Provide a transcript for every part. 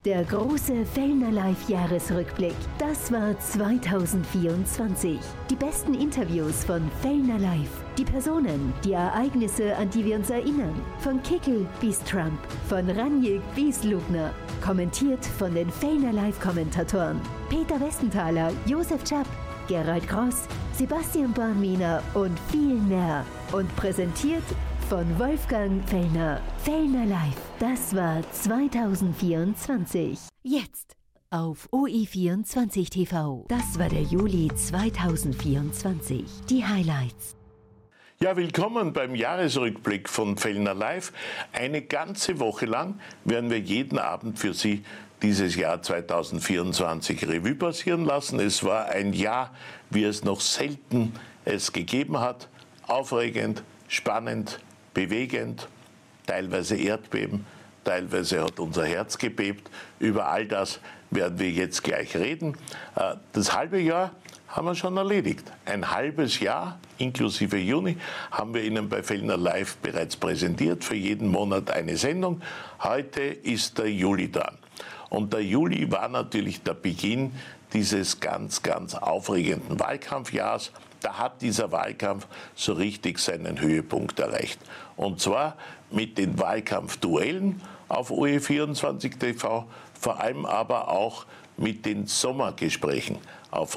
Der große Fellner Live Jahresrückblick. Das war 2024. Die besten Interviews von Fellner Live. Die Personen, die Ereignisse, an die wir uns erinnern. Von Kickl bis Trump, von Ranjik bis Lugner. Kommentiert von den Fellner Live Kommentatoren Peter Westenthaler, Josef Czapp, Gerald Gross, Sebastian Bornminer und viel mehr. Und präsentiert von Wolfgang Fellner. Fellner Live. Das war 2024. Jetzt auf OE24 TV. Das war der Juli 2024. Die Highlights. Ja, willkommen beim Jahresrückblick von Fellner Live. Eine ganze Woche lang werden wir jeden Abend für Sie dieses Jahr 2024 Revue passieren lassen. Es war ein Jahr, wie es noch selten es gegeben hat. Aufregend, spannend, bewegend, teilweise Erdbeben, teilweise hat unser Herz gebebt. Über all das werden wir jetzt gleich reden. Das halbe Jahr haben wir schon erledigt. Ein halbes Jahr, inklusive Juni, haben wir Ihnen bei Fellner Live bereits präsentiert. Für jeden Monat eine Sendung. Heute ist der Juli dran. Und der Juli war natürlich der Beginn dieses ganz, ganz aufregenden Wahlkampfjahrs. Da hat dieser Wahlkampf so richtig seinen Höhepunkt erreicht. Und zwar mit den Wahlkampfduellen auf OE24 TV, vor allem aber auch mit den Sommergesprächen auf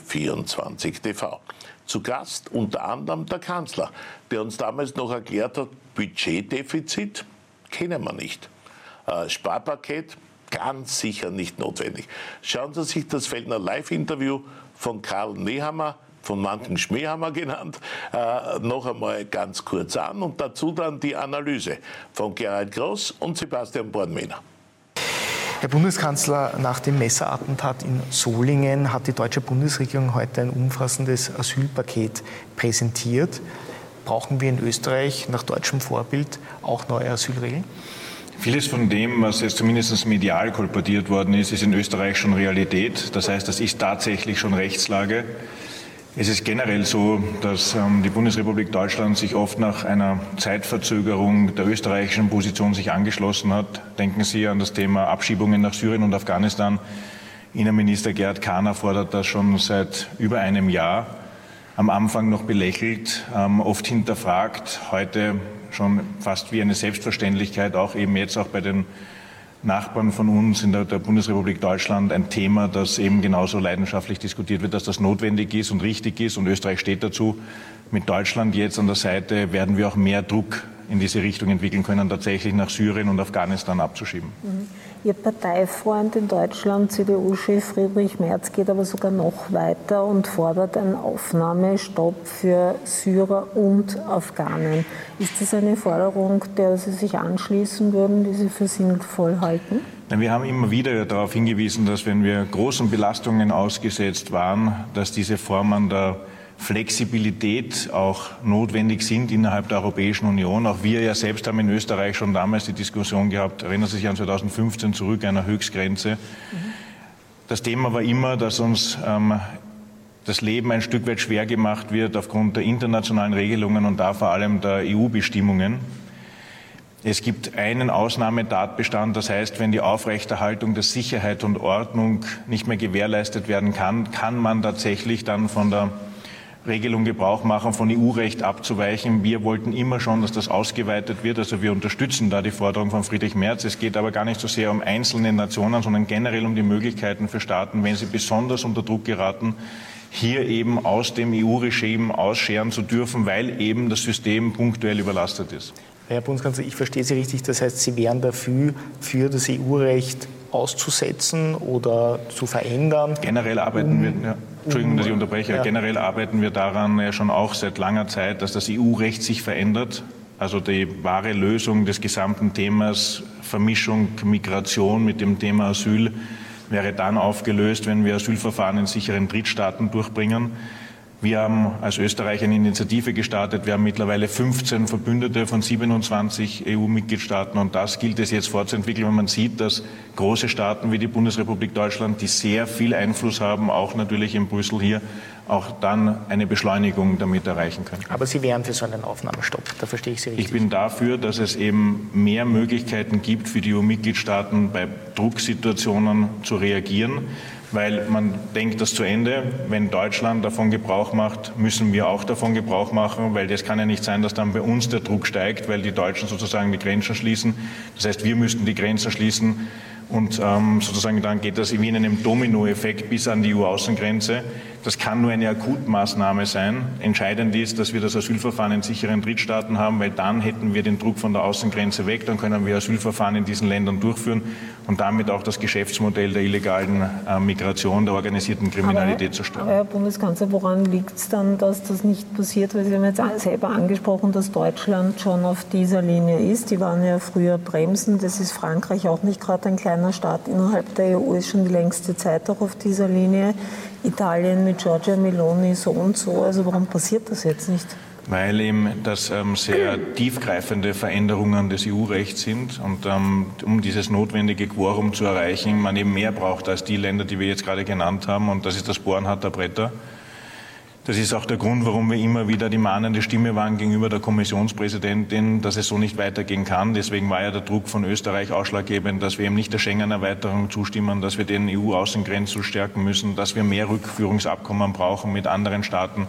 OE24 TV. Zu Gast unter anderem der Kanzler, der uns damals noch erklärt hat, Budgetdefizit kennen wir nicht. Sparpaket ganz sicher nicht notwendig. Schauen Sie sich das Fellner Live-Interview von Karl Nehammer, von manchen Schmähhammer genannt, noch einmal ganz kurz an und dazu dann die Analyse von Gerald Gross und Sebastian Bornminer. Herr Bundeskanzler, nach dem Messerattentat in Solingen hat die deutsche Bundesregierung heute ein umfassendes Asylpaket präsentiert. Brauchen wir in Österreich nach deutschem Vorbild auch neue Asylregeln? Vieles von dem, was jetzt zumindest medial kolportiert worden ist, ist in Österreich schon Realität. Das heißt, das ist tatsächlich schon Rechtslage. Es ist generell so, dass die Bundesrepublik Deutschland sich oft nach einer Zeitverzögerung der österreichischen Position sich angeschlossen hat. Denken Sie an das Thema Abschiebungen nach Syrien und Afghanistan. Innenminister Gerhard Kahner fordert das schon seit über einem Jahr. Am Anfang noch belächelt, oft hinterfragt, heute schon fast wie eine Selbstverständlichkeit, auch eben jetzt auch bei den Nachbarn von uns in der Bundesrepublik Deutschland ein Thema, das eben genauso leidenschaftlich diskutiert wird, dass das notwendig ist und richtig ist. Und Österreich steht dazu. Mit Deutschland jetzt an der Seite werden wir auch mehr Druck in diese Richtung entwickeln können, tatsächlich nach Syrien und Afghanistan abzuschieben. Ihr Parteifreund in Deutschland, CDU-Chef Friedrich Merz, geht aber sogar noch weiter und fordert einen Aufnahmestopp für Syrer und Afghanen. Ist das eine Forderung, der Sie sich anschließen würden, die Sie für sinnvoll halten? Wir haben immer wieder darauf hingewiesen, dass wenn wir großen Belastungen ausgesetzt waren, dass diese Formen der Flexibilität auch notwendig sind innerhalb der Europäischen Union. Auch wir ja selbst haben in Österreich schon damals die Diskussion gehabt, erinnern Sie sich an 2015 zurück, einer Höchstgrenze. Das Thema war immer, dass uns das Leben ein Stück weit schwer gemacht wird aufgrund der internationalen Regelungen und da vor allem der EU-Bestimmungen. Es gibt einen Ausnahmetatbestand, das heißt, wenn die Aufrechterhaltung der Sicherheit und Ordnung nicht mehr gewährleistet werden kann, kann man tatsächlich dann von der Regelung Gebrauch machen, von EU-Recht abzuweichen. Wir wollten immer schon, dass das ausgeweitet wird. Also wir unterstützen da die Forderung von Friedrich Merz. Es geht aber gar nicht so sehr um einzelne Nationen, sondern generell um die Möglichkeiten für Staaten, wenn sie besonders unter Druck geraten, hier eben aus dem EU-Regime ausscheren zu dürfen, weil eben das System punktuell überlastet ist. Herr Bundeskanzler, ich verstehe Sie richtig. Das heißt, Sie wären dafür, das EU-Recht auszusetzen oder zu verändern? Generell arbeiten wir, Entschuldigung, dass ich unterbreche, generell arbeiten wir daran ja schon auch seit langer Zeit, dass das EU-Recht sich verändert. Also die wahre Lösung des gesamten Themas Vermischung Migration mit dem Thema Asyl wäre dann aufgelöst, wenn wir Asylverfahren in sicheren Drittstaaten durchbringen. Wir haben als Österreich eine Initiative gestartet. Wir haben mittlerweile 15 Verbündete von 27 EU-Mitgliedstaaten. Und das gilt es jetzt fortzuentwickeln, wenn man sieht, dass große Staaten wie die Bundesrepublik Deutschland, die sehr viel Einfluss haben, auch natürlich in Brüssel hier, auch dann eine Beschleunigung damit erreichen können. Aber Sie wären für so einen Aufnahmestopp, da verstehe ich Sie richtig. Ich bin dafür, dass es eben mehr Möglichkeiten gibt für die EU-Mitgliedstaaten, bei Drucksituationen zu reagieren, weil man denkt das zu Ende. Wenn Deutschland davon Gebrauch macht, müssen wir auch davon Gebrauch machen, weil das kann ja nicht sein, dass dann bei uns der Druck steigt, weil die Deutschen sozusagen die Grenzen schließen. Das heißt, wir müssten die Grenzen schließen und sozusagen dann geht das wie in einem Dominoeffekt bis an die EU-Außengrenze. Das kann nur eine Akutmaßnahme sein. Entscheidend ist, dass wir das Asylverfahren in sicheren Drittstaaten haben, weil dann hätten wir den Druck von der Außengrenze weg, dann können wir Asylverfahren in diesen Ländern durchführen und damit auch das Geschäftsmodell der illegalen Migration, der organisierten Kriminalität zerstören. Herr Bundeskanzler, woran liegt es dann, dass das nicht passiert? Weil Sie haben jetzt selber angesprochen, dass Deutschland schon auf dieser Linie ist. Die waren ja früher bremsen. Das ist Frankreich auch nicht gerade ein kleiner Staat innerhalb der EU, ist schon die längste Zeit auch auf dieser Linie. Italien mit Giorgia Meloni so und so. Also warum passiert das jetzt nicht? Weil eben das sehr tiefgreifende Veränderungen des EU-Rechts sind und um dieses notwendige Quorum zu erreichen, man eben mehr braucht als die Länder, die wir jetzt gerade genannt haben. Und das ist das Bohren harter Bretter. Das ist auch der Grund, warum wir immer wieder die mahnende Stimme waren gegenüber der Kommissionspräsidentin, dass es so nicht weitergehen kann. Deswegen war ja der Druck von Österreich ausschlaggebend, dass wir eben nicht der Schengen-Erweiterung zustimmen, dass wir den EU-Außengrenzen stärken müssen, dass wir mehr Rückführungsabkommen brauchen mit anderen Staaten.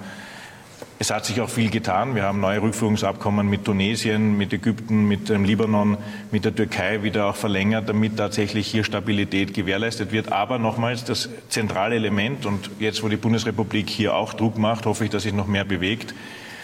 Es hat sich auch viel getan. Wir haben neue Rückführungsabkommen mit Tunesien, mit Ägypten, mit dem Libanon, mit der Türkei wieder auch verlängert, damit tatsächlich hier Stabilität gewährleistet wird. Aber nochmals, das zentrale Element, und jetzt, wo die Bundesrepublik hier auch Druck macht, hoffe ich, dass sich noch mehr bewegt,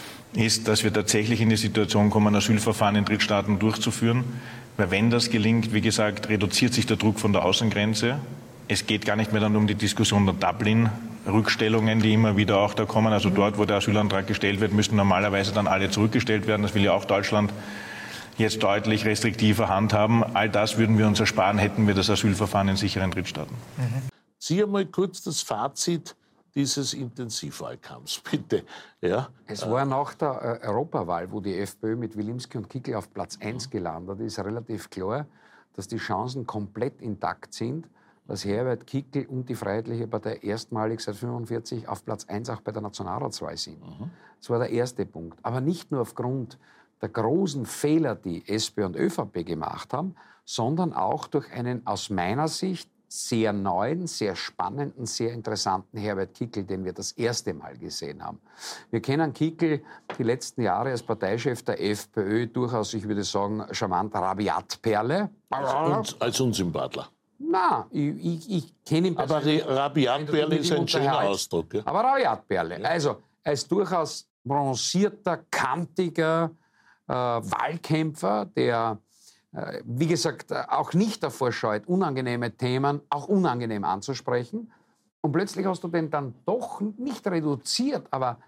ist, dass wir tatsächlich in die Situation kommen, Asylverfahren in Drittstaaten durchzuführen. Weil wenn das gelingt, wie gesagt, reduziert sich der Druck von der Außengrenze. Es geht gar nicht mehr dann um die Diskussion der Dublin-Rückstellungen, die immer wieder auch da kommen. Also dort, wo der Asylantrag gestellt wird, müssen normalerweise dann alle zurückgestellt werden. Das will ja auch Deutschland jetzt deutlich restriktiver handhaben. All das würden wir uns ersparen, hätten wir das Asylverfahren in sicheren Drittstaaten. Zieh einmal kurz das Fazit dieses Intensivwahlkampfs, bitte. Ja? Es war nach der Europawahl, wo die FPÖ mit Wilimski und Kickl auf Platz 1 gelandet ist, relativ klar, dass die Chancen komplett intakt sind, dass Herbert Kickl und die Freiheitliche Partei erstmalig seit 1945 auf Platz 1 auch bei der Nationalratswahl sind. Das war der erste Punkt. Aber nicht nur aufgrund der großen Fehler, die SPÖ und ÖVP gemacht haben, sondern auch durch einen aus meiner Sicht sehr neuen, sehr spannenden, sehr interessanten Herbert Kickl, den wir das erste Mal gesehen haben. Wir kennen Kickl die letzten Jahre als Parteichef der FPÖ durchaus, ich würde sagen, charmant Rabiatperle. Als Unsympathler. Na, ich kenne ihn persönlich. Aber Rabiatperle ist ein schöner Ausdruck. Ja? Aber Rabiatperle, also als durchaus bronzierter, kantiger Wahlkämpfer, der, wie gesagt, auch nicht davor scheut, unangenehme Themen auch unangenehm anzusprechen. Und plötzlich hast du den dann doch nicht reduziert, aber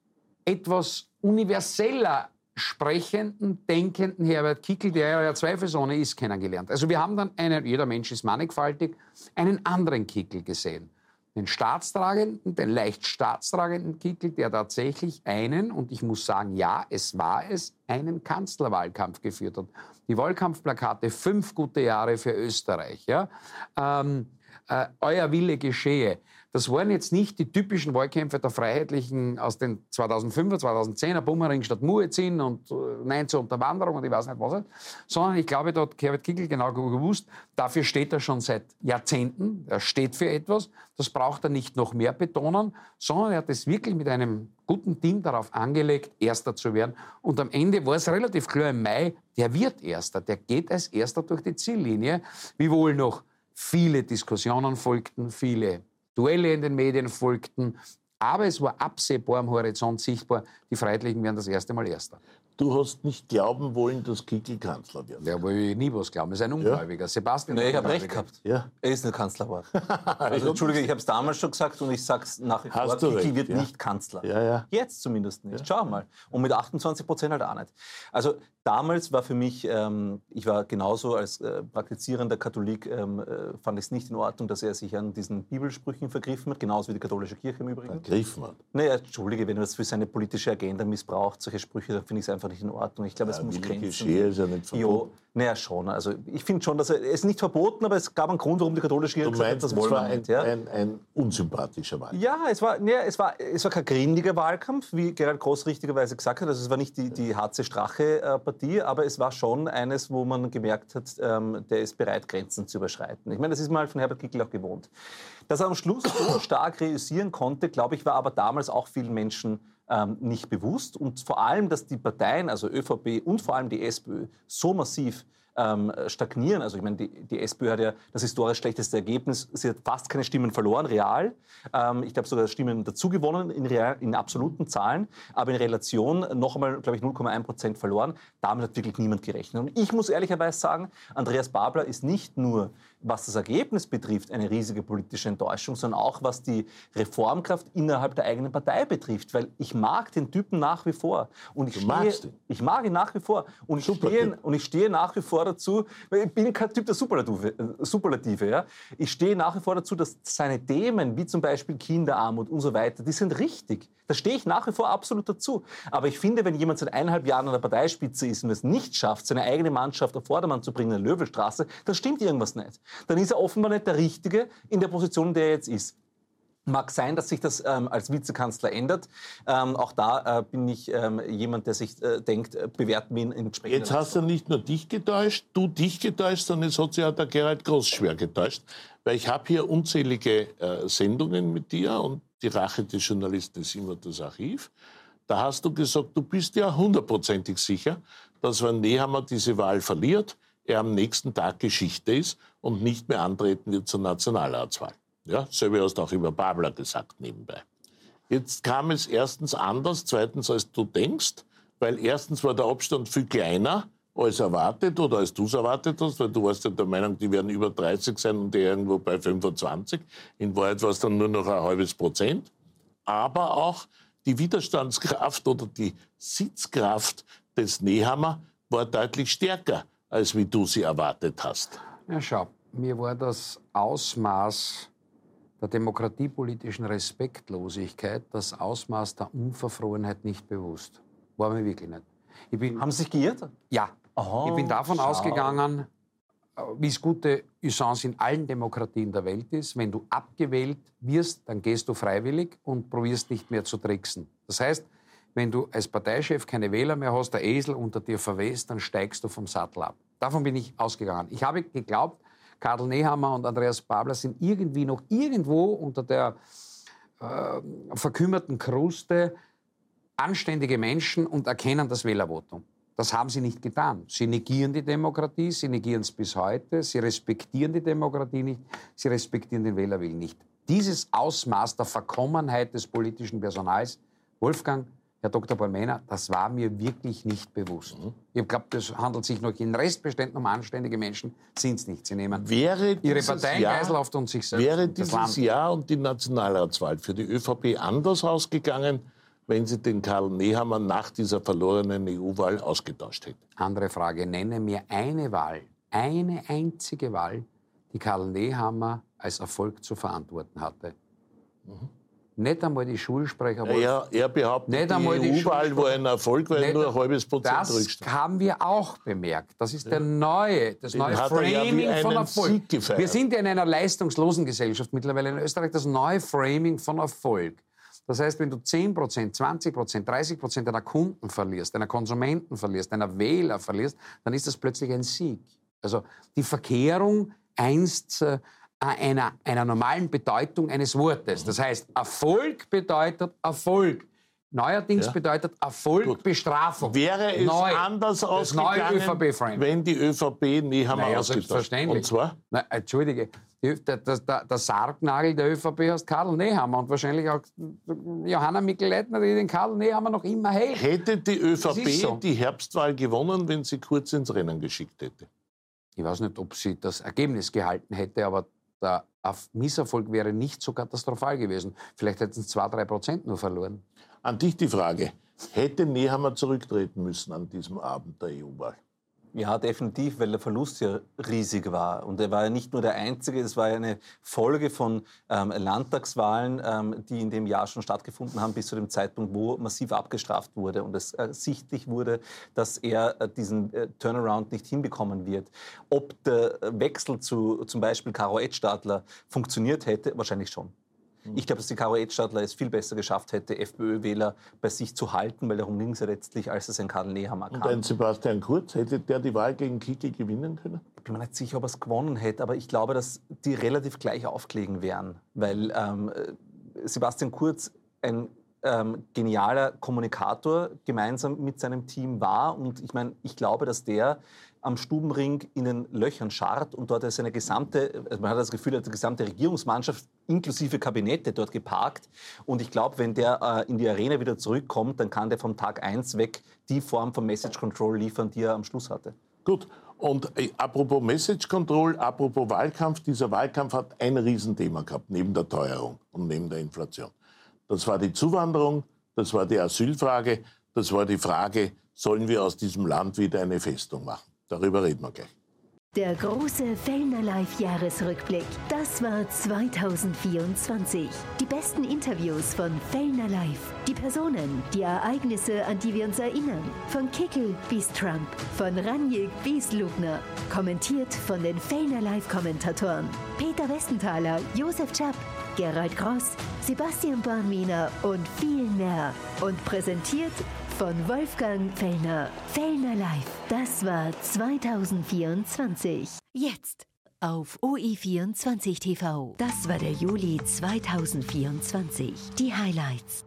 etwas universeller sprechenden, denkenden Herbert Kickl, der ja zweifelsohne ist, kennengelernt. Also wir haben dann jeder Mensch ist mannigfaltig, einen anderen Kickl gesehen. Den staatstragenden, den leicht staatstragenden Kickl, der tatsächlich und ich muss sagen, ja, einen Kanzlerwahlkampf geführt hat. Die Wahlkampfplakate, 5 gute Jahre für Österreich. Ja? Euer Wille geschehe. Das waren jetzt nicht die typischen Wahlkämpfe der Freiheitlichen aus den 2005er, 2010er, Bummering statt Muezzin und Nein zur Unterwanderung und ich weiß nicht was, sondern ich glaube, da hat Herbert Kickl genau gewusst, dafür steht er schon seit Jahrzehnten, er steht für etwas, das braucht er nicht noch mehr betonen, sondern er hat es wirklich mit einem guten Team darauf angelegt, Erster zu werden. Und am Ende war es relativ klar im Mai, der wird Erster, der geht als Erster durch die Ziellinie, wiewohl noch viele Diskussionen folgten, viele Duelle in den Medien folgten, aber es war absehbar am Horizont sichtbar, die Freiheitlichen werden das erste Mal Erster. Du hast nicht glauben wollen, dass Kickl Kanzler wird. Ja, will ich nie was glauben. Er ist ein Ungläubiger. Ja. Sebastian. Nee, ich habe recht gehabt. Ja. Er ist nicht Kanzler geworden. Also, Entschuldige, ich habe es damals schon gesagt und ich sage es nach wie vor. Kickl wird nicht Kanzler. Ja, ja. Jetzt zumindest nicht. Ja. Schau mal. Und mit 28% halt auch nicht. Also damals war für mich, ich war genauso als praktizierender Katholik, fand ich es nicht in Ordnung, dass er sich an diesen Bibelsprüchen vergriffen hat, genauso wie die katholische Kirche im Übrigen. Vergriffen hat? Nee, Entschuldige, wenn er das für seine politische Agenda missbraucht, solche Sprüche, dann finde ich es einfach einfach nicht in Ordnung. Ich glaube, es muss Grenzen. Geschehe ist ja nicht verboten. Naja, schon. Also ich finde schon, dass es ist nicht verboten, aber es gab einen Grund, warum die katholische Kirche gesagt hat, das wollen wir nicht. Ein unsympathischer Wahlkampf. Ja, es war kein grindiger Wahlkampf, wie Gerald Groß richtigerweise gesagt hat. Also es war nicht die Hatze-Strache-Partie, aber es war schon eines, wo man gemerkt hat, der ist bereit, Grenzen zu überschreiten. Ich meine, das ist mal von Herbert Kickl auch gewohnt. Dass er am Schluss so stark reüssieren konnte, glaube ich, war aber damals auch vielen Menschen nicht bewusst. Und vor allem, dass die Parteien, also ÖVP und vor allem die SPÖ, so massiv stagnieren. Also ich meine, die SPÖ hat ja das historisch schlechteste Ergebnis. Sie hat fast keine Stimmen verloren, real. Ich glaube sogar Stimmen dazu gewonnen in absoluten Zahlen. Aber in Relation noch einmal, glaube ich, 0,1% verloren. Damit hat wirklich niemand gerechnet. Und ich muss ehrlicherweise sagen, Andreas Babler ist nicht nur, was das Ergebnis betrifft, eine riesige politische Enttäuschung, sondern auch, was die Reformkraft innerhalb der eigenen Partei betrifft. Weil ich mag den Typen nach wie vor. Und ich mag ihn nach wie vor. Und ich stehe nach wie vor dazu, weil ich bin kein Typ der Superlative. Ja? Ich stehe nach wie vor dazu, dass seine Themen, wie zum Beispiel Kinderarmut und so weiter, die sind richtig. Da stehe ich nach wie vor absolut dazu. Aber ich finde, wenn jemand seit 1,5 Jahren an der Parteispitze ist und es nicht schafft, seine eigene Mannschaft auf Vordermann zu bringen in der Löwenstraße, dann stimmt irgendwas nicht. Dann ist er offenbar nicht der Richtige in der Position, in der er jetzt ist. Mag sein, dass sich das als Vizekanzler ändert. Auch da bin ich jemand, der sich denkt, bewerten wir ihn entsprechend. Jetzt hast du nicht nur dich getäuscht, sondern es hat sich auch der Gerald Groß schwer getäuscht. Weil ich habe hier unzählige Sendungen mit dir und die Rache des Journalisten ist immer das Archiv. Da hast du gesagt, du bist ja 100%ig sicher, dass wenn Nehammer diese Wahl verliert, er am nächsten Tag Geschichte ist und nicht mehr antreten wird zur Nationalratswahl. Ja, selber hast du auch über Babler gesagt nebenbei. Jetzt kam es erstens anders, zweitens als du denkst, weil erstens war der Abstand viel kleiner als erwartet oder als du es erwartet hast, weil du warst ja der Meinung, die werden über 30 sein und die irgendwo bei 25. In Wahrheit war es dann nur noch 0,5%. Aber auch die Widerstandskraft oder die Sitzkraft des Nehammer war deutlich stärker, als wie du sie erwartet hast. Ja, schau, mir war das Ausmaß der demokratiepolitischen Respektlosigkeit, das Ausmaß der Unverfrorenheit nicht bewusst. War mir wirklich nicht. Haben Sie sich geirrt? Ja. Aha, ich bin davon ausgegangen, wie es gute Usance in allen Demokratien der Welt ist. Wenn du abgewählt wirst, dann gehst du freiwillig und probierst nicht mehr zu tricksen. Das heißt, wenn du als Parteichef keine Wähler mehr hast, der Esel unter dir verwest, dann steigst du vom Sattel ab. Davon bin ich ausgegangen. Ich habe geglaubt, Karl Nehammer und Andreas Babler sind irgendwie noch irgendwo unter der verkümmerten Kruste anständige Menschen und erkennen das Wählervotum. Das haben sie nicht getan. Sie negieren die Demokratie, sie negieren es bis heute, sie respektieren die Demokratie nicht, sie respektieren den Wählerwillen nicht. Dieses Ausmaß der Verkommenheit des politischen Personals, Wolfgang, Herr Dr. Ballmänner, das war mir wirklich nicht bewusst. Ich glaube, das handelt sich noch in Restbeständen um anständige Menschen, sind es nicht. Sie nehmen ihre Parteiengeiselhaft und sich selbst. Wäre dieses Jahr und die Nationalratswahl für die ÖVP anders ausgegangen, wenn sie den Karl Nehammer nach dieser verlorenen EU-Wahl ausgetauscht hätte? Andere Frage. Nenne mir eine Wahl, eine einzige Wahl, die Karl Nehammer als Erfolg zu verantworten hatte. Nicht einmal die Schulsprecher. Ja, er behauptet, nicht einmal die EU-Wahl war ein Erfolg, weil nur 0,5% zurücksteht. Das haben wir auch bemerkt. Das ist das neue Framing von Erfolg. Wir sind ja in einer leistungslosen Gesellschaft mittlerweile in Österreich. Das neue Framing von Erfolg. Das heißt, wenn du 10%, 20%, 30% deiner Kunden verlierst, deiner Konsumenten verlierst, deiner Wähler verlierst, dann ist das plötzlich ein Sieg. Also die Verkehrung einst einer normalen Bedeutung eines Wortes. Das heißt, Erfolg bedeutet Erfolg. Neuerdings bedeutet Erfolg Bestrafung. Wäre es anders ausgegangen, wenn die ÖVP Nehammer ausgetauscht hätte? Und zwar? Entschuldige, der Sargnagel der ÖVP heißt Karl Nehammer und wahrscheinlich auch Johanna Mikl-Leitner, die den Karl Nehammer noch immer hält. Hätte die ÖVP die Herbstwahl gewonnen, wenn sie Kurz ins Rennen geschickt hätte? Ich weiß nicht, ob sie das Ergebnis gehalten hätte, aber der Misserfolg wäre nicht so katastrophal gewesen. Vielleicht hätten es 2-3% nur verloren. An dich die Frage. Hätte Nehammer zurücktreten müssen an diesem Abend der EU-Wahl? Ja, definitiv, weil der Verlust ja riesig war. Und er war ja nicht nur der einzige, es war ja eine Folge von Landtagswahlen, die in dem Jahr schon stattgefunden haben, bis zu dem Zeitpunkt, wo massiv abgestraft wurde und es ersichtlich wurde, dass er diesen Turnaround nicht hinbekommen wird. Ob der Wechsel zu zum Beispiel Karo Edstadler funktioniert hätte, wahrscheinlich schon. Ich glaube, dass die Karo Edstadler es viel besser geschafft hätte, FPÖ-Wähler bei sich zu halten, weil darum ging es ja letztlich, als es ein Karl Nehammer kam. Und ein Sebastian Kurz, hätte der die Wahl gegen Kickl gewinnen können? Ich bin mir nicht sicher, ob er es gewonnen hätte, aber ich glaube, dass die relativ gleich aufgelegen wären, weil Sebastian Kurz ein genialer Kommunikator gemeinsam mit seinem Team war. Und ich glaube, dass der am Stubenring in den Löchern scharrt und dort seine gesamte, man hat das Gefühl, die gesamte Regierungsmannschaft inklusive Kabinette dort geparkt. Und ich glaube, wenn der in die Arena wieder zurückkommt, dann kann der vom Tag 1 weg die Form von Message Control liefern, die er am Schluss hatte. Gut. Und apropos Message Control, apropos Wahlkampf, dieser Wahlkampf hat ein Riesenthema gehabt, neben der Teuerung und neben der Inflation. Das war die Zuwanderung, das war die Asylfrage, das war die Frage, sollen wir aus diesem Land wieder eine Festung machen? Darüber reden wir gleich. Der große Fellner Live Jahresrückblick. Das war 2024. Die besten Interviews von Fellner Live. Die Personen, die Ereignisse, an die wir uns erinnern. Von Kickl bis Trump, von Ranjik bis Lugner. Kommentiert von den Fellner Live Kommentatoren Peter Westenthaler, Josef Czapp, Gerald Gross, Sebastian Bornminer und viel mehr. Und präsentiert von Wolfgang Fellner. Fellner Live. Das war 2024. Jetzt auf OE24 TV. Das war der Juli 2024. Die Highlights.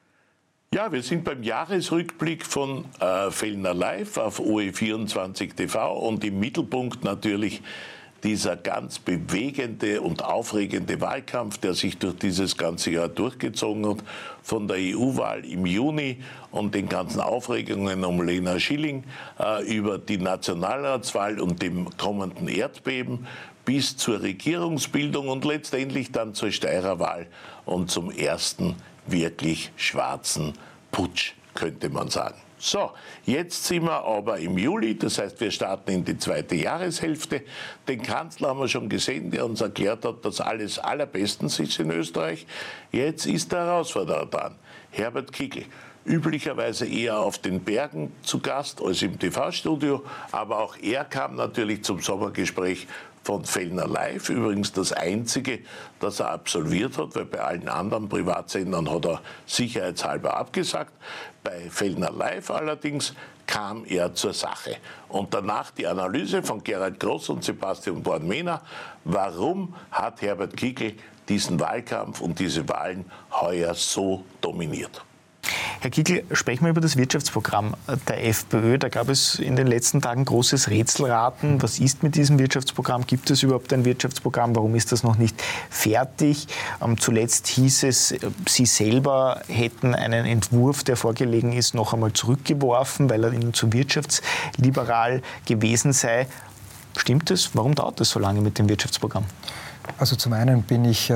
Ja, wir sind beim Jahresrückblick von Fellner Live auf OE24 TV und im Mittelpunkt natürlich dieser ganz bewegende und aufregende Wahlkampf, der sich durch dieses ganze Jahr durchgezogen hat, von der EU-Wahl im Juni und den ganzen Aufregungen um Lena Schilling über die Nationalratswahl und dem kommenden Erdbeben bis zur Regierungsbildung und letztendlich dann zur Steirer Wahl und zum ersten wirklich schwarzen Putsch, könnte man sagen. So, jetzt sind wir aber im Juli, das heißt, wir starten in die zweite Jahreshälfte. Den Kanzler haben wir schon gesehen, der uns erklärt hat, dass alles allerbestens ist in Österreich. Jetzt ist der Herausforderer dran, Herbert Kickl. Üblicherweise eher auf den Bergen zu Gast als im TV-Studio, aber auch er kam natürlich zum Sommergespräch von Fellner Live, übrigens das einzige, das er absolviert hat, weil bei allen anderen Privatsendern hat er sicherheitshalber abgesagt. Bei Fellner Live allerdings kam er zur Sache. Und danach die Analyse von Gerald Gross und Sebastian Bornminer, warum hat Herbert Kickl diesen Wahlkampf und diese Wahlen heuer so dominiert. Herr Kickl, sprechen wir über das Wirtschaftsprogramm der FPÖ. Da gab es in den letzten Tagen großes Rätselraten. Was ist mit diesem Wirtschaftsprogramm? Gibt es überhaupt ein Wirtschaftsprogramm? Warum ist das noch nicht fertig? Zuletzt hieß es, Sie selber hätten einen Entwurf, der vorgelegen ist, noch einmal zurückgeworfen, weil er Ihnen zu wirtschaftsliberal gewesen sei. Stimmt es? Warum dauert es so lange mit dem Wirtschaftsprogramm? Also zum einen bin ich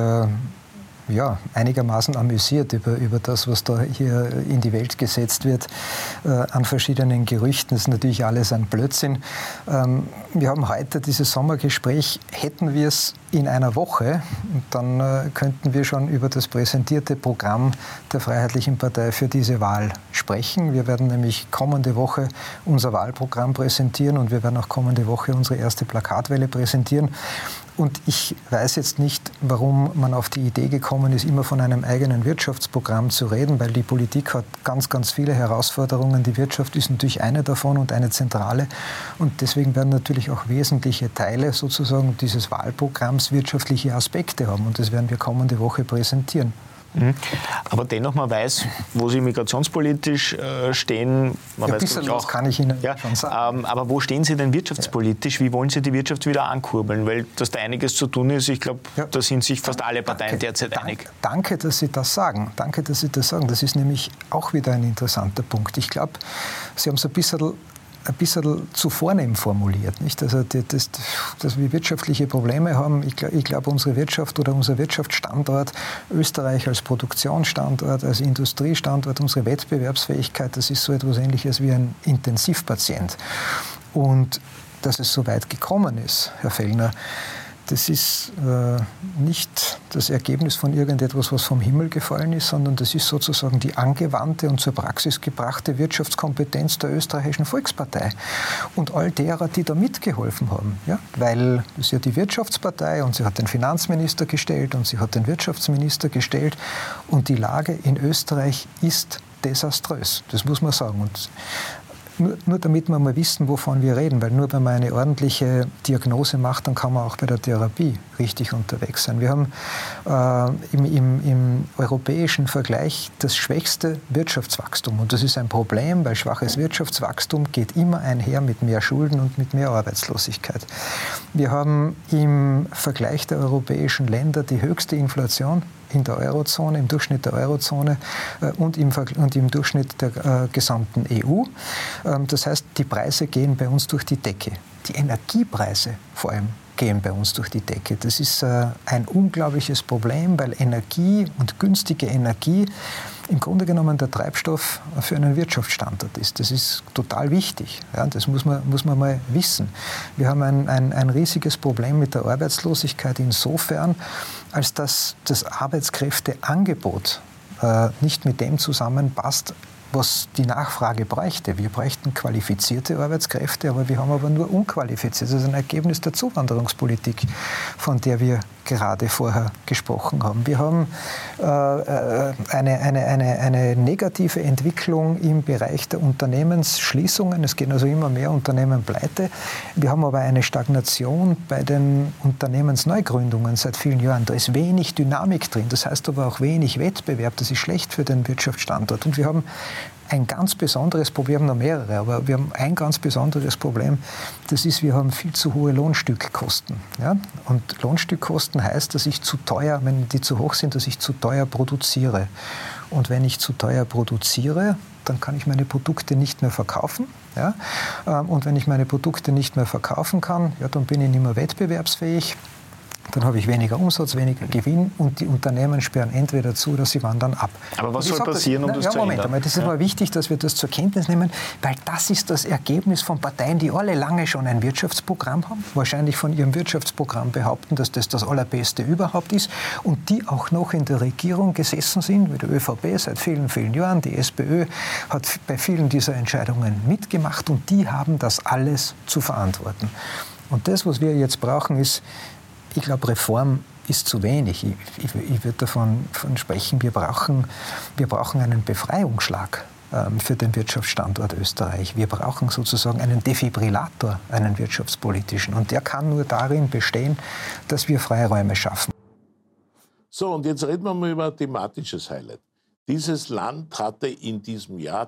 einigermaßen amüsiert über das, was da hier in die Welt gesetzt wird an verschiedenen Gerüchten. Das ist natürlich alles ein Blödsinn. Wir haben heute dieses Sommergespräch. Hätten wir es in einer Woche, dann könnten wir schon über das präsentierte Programm der Freiheitlichen Partei für diese Wahl sprechen. Wir werden nämlich kommende Woche unser Wahlprogramm präsentieren und wir werden auch kommende Woche unsere erste Plakatwelle präsentieren. Und ich weiß jetzt nicht, warum man auf die Idee gekommen ist, immer von einem eigenen Wirtschaftsprogramm zu reden, weil die Politik hat ganz, ganz viele Herausforderungen. Die Wirtschaft ist natürlich eine davon und eine zentrale. Und deswegen werden natürlich auch wesentliche Teile sozusagen dieses Wahlprogramms wirtschaftliche Aspekte haben. Und das werden wir kommende Woche präsentieren. Aber dennoch, man weiß, wo Sie migrationspolitisch stehen. Man weiß, ein bisschen was kann ich Ihnen schon sagen. Aber wo stehen Sie denn wirtschaftspolitisch? Wie wollen Sie die Wirtschaft wieder ankurbeln? Weil dass da einiges zu tun ist, ich glaube, da sind sich fast alle Parteien derzeit einig. Danke, dass Sie das sagen. Danke, dass Sie das sagen. Das ist nämlich auch wieder ein interessanter Punkt. Ich glaube, Sie haben es ein bisschen zu vornehm formuliert. Nicht? Also dass wir wirtschaftliche Probleme haben. Ich glaube, unsere Wirtschaft oder unser Wirtschaftsstandort, Österreich als Produktionsstandort, als Industriestandort, unsere Wettbewerbsfähigkeit, das ist so etwas Ähnliches wie ein Intensivpatient. Und dass es so weit gekommen ist, Herr Fellner, das ist nicht das Ergebnis von irgendetwas, was vom Himmel gefallen ist, sondern das ist sozusagen die angewandte und zur Praxis gebrachte Wirtschaftskompetenz der österreichischen Volkspartei und all derer, die da mitgeholfen haben. Ja? Weil das ist ja die Wirtschaftspartei und sie hat den Finanzminister gestellt und sie hat den Wirtschaftsminister gestellt und die Lage in Österreich ist desaströs, das muss man sagen. Und nur damit wir mal wissen, wovon wir reden, weil nur wenn man eine ordentliche Diagnose macht, dann kann man auch bei der Therapie richtig unterwegs sein. Wir haben im europäischen Vergleich das schwächste Wirtschaftswachstum und das ist ein Problem, weil schwaches Wirtschaftswachstum geht immer einher mit mehr Schulden und mit mehr Arbeitslosigkeit. Wir haben im Vergleich der europäischen Länder die höchste Inflation in der Eurozone, im Durchschnitt der Eurozone und im Durchschnitt der gesamten EU. Das heißt, die Preise gehen bei uns durch die Decke. Die Energiepreise vor allem gehen bei uns durch die Decke. Das ist ein unglaubliches Problem, weil Energie und günstige Energie im Grunde genommen der Treibstoff für einen Wirtschaftsstandort ist. Das ist total wichtig. Ja, das muss man mal wissen. Wir haben ein riesiges Problem mit der Arbeitslosigkeit insofern, als dass das Arbeitskräfteangebot nicht mit dem zusammenpasst, was die Nachfrage bräuchte. Wir bräuchten qualifizierte Arbeitskräfte, aber wir haben aber nur unqualifizierte. Das ist ein Ergebnis der Zuwanderungspolitik, von der wir gerade vorher gesprochen haben. Wir haben eine negative Entwicklung im Bereich der Unternehmensschließungen. Es gehen also immer mehr Unternehmen pleite. Wir haben aber eine Stagnation bei den Unternehmensneugründungen seit vielen Jahren. Da ist wenig Dynamik drin. Das heißt aber auch wenig Wettbewerb. Das ist schlecht für den Wirtschaftsstandort. Und wir haben ein ganz besonderes Problem, wir haben noch mehrere, aber wir haben ein ganz besonderes Problem, das ist, wir haben viel zu hohe Lohnstückkosten. Ja? Und Lohnstückkosten heißt, dass ich zu teuer, wenn die zu hoch sind, dass ich zu teuer produziere. Und wenn ich zu teuer produziere, dann kann ich meine Produkte nicht mehr verkaufen. Ja? Und wenn ich meine Produkte nicht mehr verkaufen kann, ja, dann bin ich nicht mehr wettbewerbsfähig. Dann habe ich weniger Umsatz, weniger Gewinn und die Unternehmen sperren entweder zu oder sie wandern ab. Aber was soll passieren, um das zu ändern? Moment, das ist aber wichtig, dass wir das zur Kenntnis nehmen, weil das ist das Ergebnis von Parteien, die alle lange schon ein Wirtschaftsprogramm haben, wahrscheinlich von ihrem Wirtschaftsprogramm behaupten, dass das das Allerbeste überhaupt ist und die auch noch in der Regierung gesessen sind, wie die ÖVP seit vielen, vielen Jahren. Die SPÖ hat bei vielen dieser Entscheidungen mitgemacht und die haben das alles zu verantworten. Und das, was wir jetzt brauchen, ist, ich glaube, Reform ist zu wenig. Ich würde davon sprechen, wir brauchen einen Befreiungsschlag für den Wirtschaftsstandort Österreich. Wir brauchen sozusagen einen Defibrillator, einen wirtschaftspolitischen. Und der kann nur darin bestehen, dass wir Freiräume schaffen. So, und jetzt reden wir mal über ein thematisches Highlight. Dieses Land hatte in diesem Jahr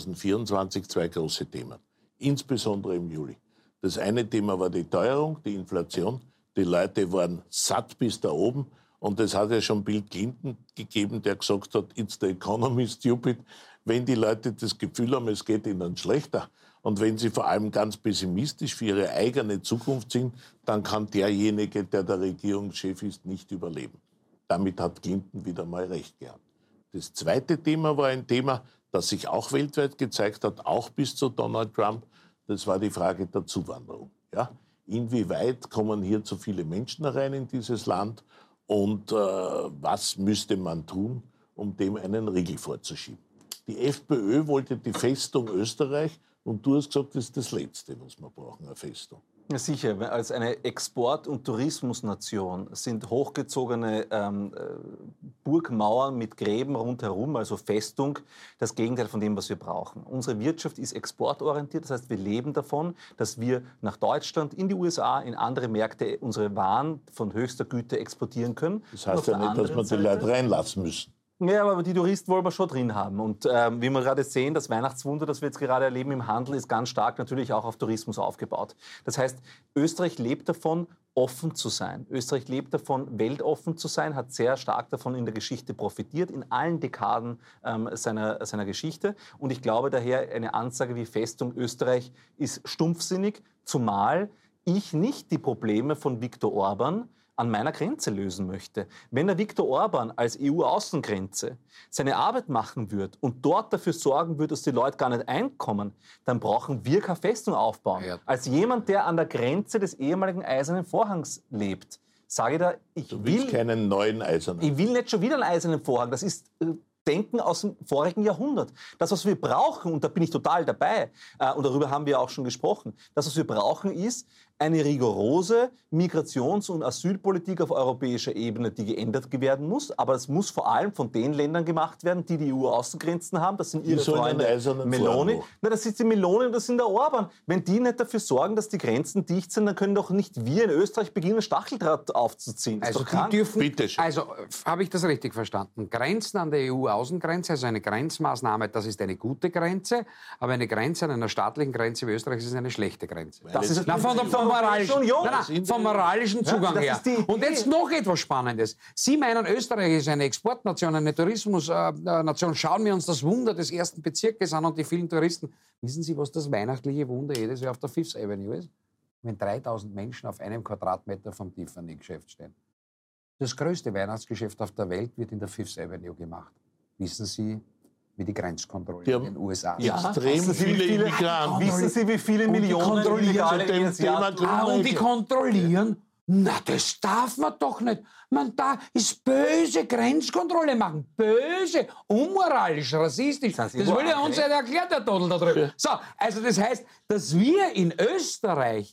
2024 zwei große Themen, insbesondere im Juli. Das eine Thema war die Teuerung, die Inflation. Die Leute waren satt bis da oben. Und es hat ja schon Bill Clinton gegeben, der gesagt hat, it's the economy stupid. Wenn die Leute das Gefühl haben, es geht ihnen schlechter und wenn sie vor allem ganz pessimistisch für ihre eigene Zukunft sind, dann kann derjenige, der Regierungschef ist, nicht überleben. Damit hat Clinton wieder mal recht gehabt. Das zweite Thema war ein Thema, das sich auch weltweit gezeigt hat, auch bis zu Donald Trump. Das war die Frage der Zuwanderung. Ja? Inwieweit kommen hier zu viele Menschen rein in dieses Land und was müsste man tun, um dem einen Riegel vorzuschieben? Die FPÖ wollte die Festung Österreich und du hast gesagt, das ist das Letzte, was wir brauchen, eine Festung. Ja, sicher. Als eine Export- und Tourismusnation sind hochgezogene Burgmauern mit Gräben rundherum, also Festung, das Gegenteil von dem, was wir brauchen. Unsere Wirtschaft ist exportorientiert, das heißt, wir leben davon, dass wir nach Deutschland, in die USA, in andere Märkte unsere Waren von höchster Güte exportieren können. Das heißt ja nicht, dass wir die Leute reinlassen müssen. Ja, aber die Touristen wollen wir schon drin haben. Und wie wir gerade sehen, das Weihnachtswunder, das wir jetzt gerade erleben im Handel, ist ganz stark natürlich auch auf Tourismus aufgebaut. Das heißt, Österreich lebt davon, offen zu sein. Österreich lebt davon, weltoffen zu sein, hat sehr stark davon in der Geschichte profitiert, in allen Dekaden seiner Geschichte. Und ich glaube daher, eine Ansage wie Festung Österreich ist stumpfsinnig, zumal ich nicht die Probleme von Viktor Orban an meiner Grenze lösen möchte. Wenn der Viktor Orban als EU-Außengrenze seine Arbeit machen wird und dort dafür sorgen wird, dass die Leute gar nicht einkommen, dann brauchen wir keine Festung aufbauen. Ja. Als jemand, der an der Grenze des ehemaligen Eisernen Vorhangs lebt, sage ich da, du willst keinen neuen Eisernen. Ich will nicht schon wieder einen eisernen Vorhang. Das ist Denken aus dem vorigen Jahrhundert. Das, was wir brauchen, und da bin ich total dabei, und darüber haben wir auch schon gesprochen, das, was wir brauchen, ist eine rigorose Migrations- und Asylpolitik auf europäischer Ebene, die geändert werden muss. Aber es muss vor allem von den Ländern gemacht werden, die die EU-Außengrenzen haben. Das sind ihre Freunde Meloni. Na, das ist die Meloni und das sind der Orban. Wenn die nicht dafür sorgen, dass die Grenzen dicht sind, dann können doch nicht wir in Österreich beginnen, Stacheldraht aufzuziehen. Also die dürfen, also habe ich das richtig verstanden? Grenzen an der EU-Außengrenze, also eine Grenzmaßnahme, das ist eine gute Grenze, aber eine Grenze an einer staatlichen Grenze wie Österreich ist eine schlechte Grenze. Das ist vom moralischen Zugang her. Und jetzt noch etwas Spannendes. Sie meinen, Österreich ist eine Exportnation, eine Tourismusnation. Schauen wir uns das Wunder des ersten Bezirkes an und die vielen Touristen. Wissen Sie, was das weihnachtliche Wunder jedes Jahr auf der Fifth Avenue ist? Wenn 3000 Menschen auf einem Quadratmeter vom Tiffany-Geschäft stehen. Das größte Weihnachtsgeschäft auf der Welt wird in der Fifth Avenue gemacht. Wissen Sie, wie die Grenzkontrolle in den USA sind? Ja, extrem viele Immigranten. Wissen Sie, wie viele Millionen Illegale jedes Jahr und die kontrollieren? Na, das darf man doch nicht. Man da ist böse Grenzkontrolle machen. Böse, unmoralisch, rassistisch. Das will ja uns nicht erklärt, der Todel da drüben. So, also das heißt, dass wir in Österreich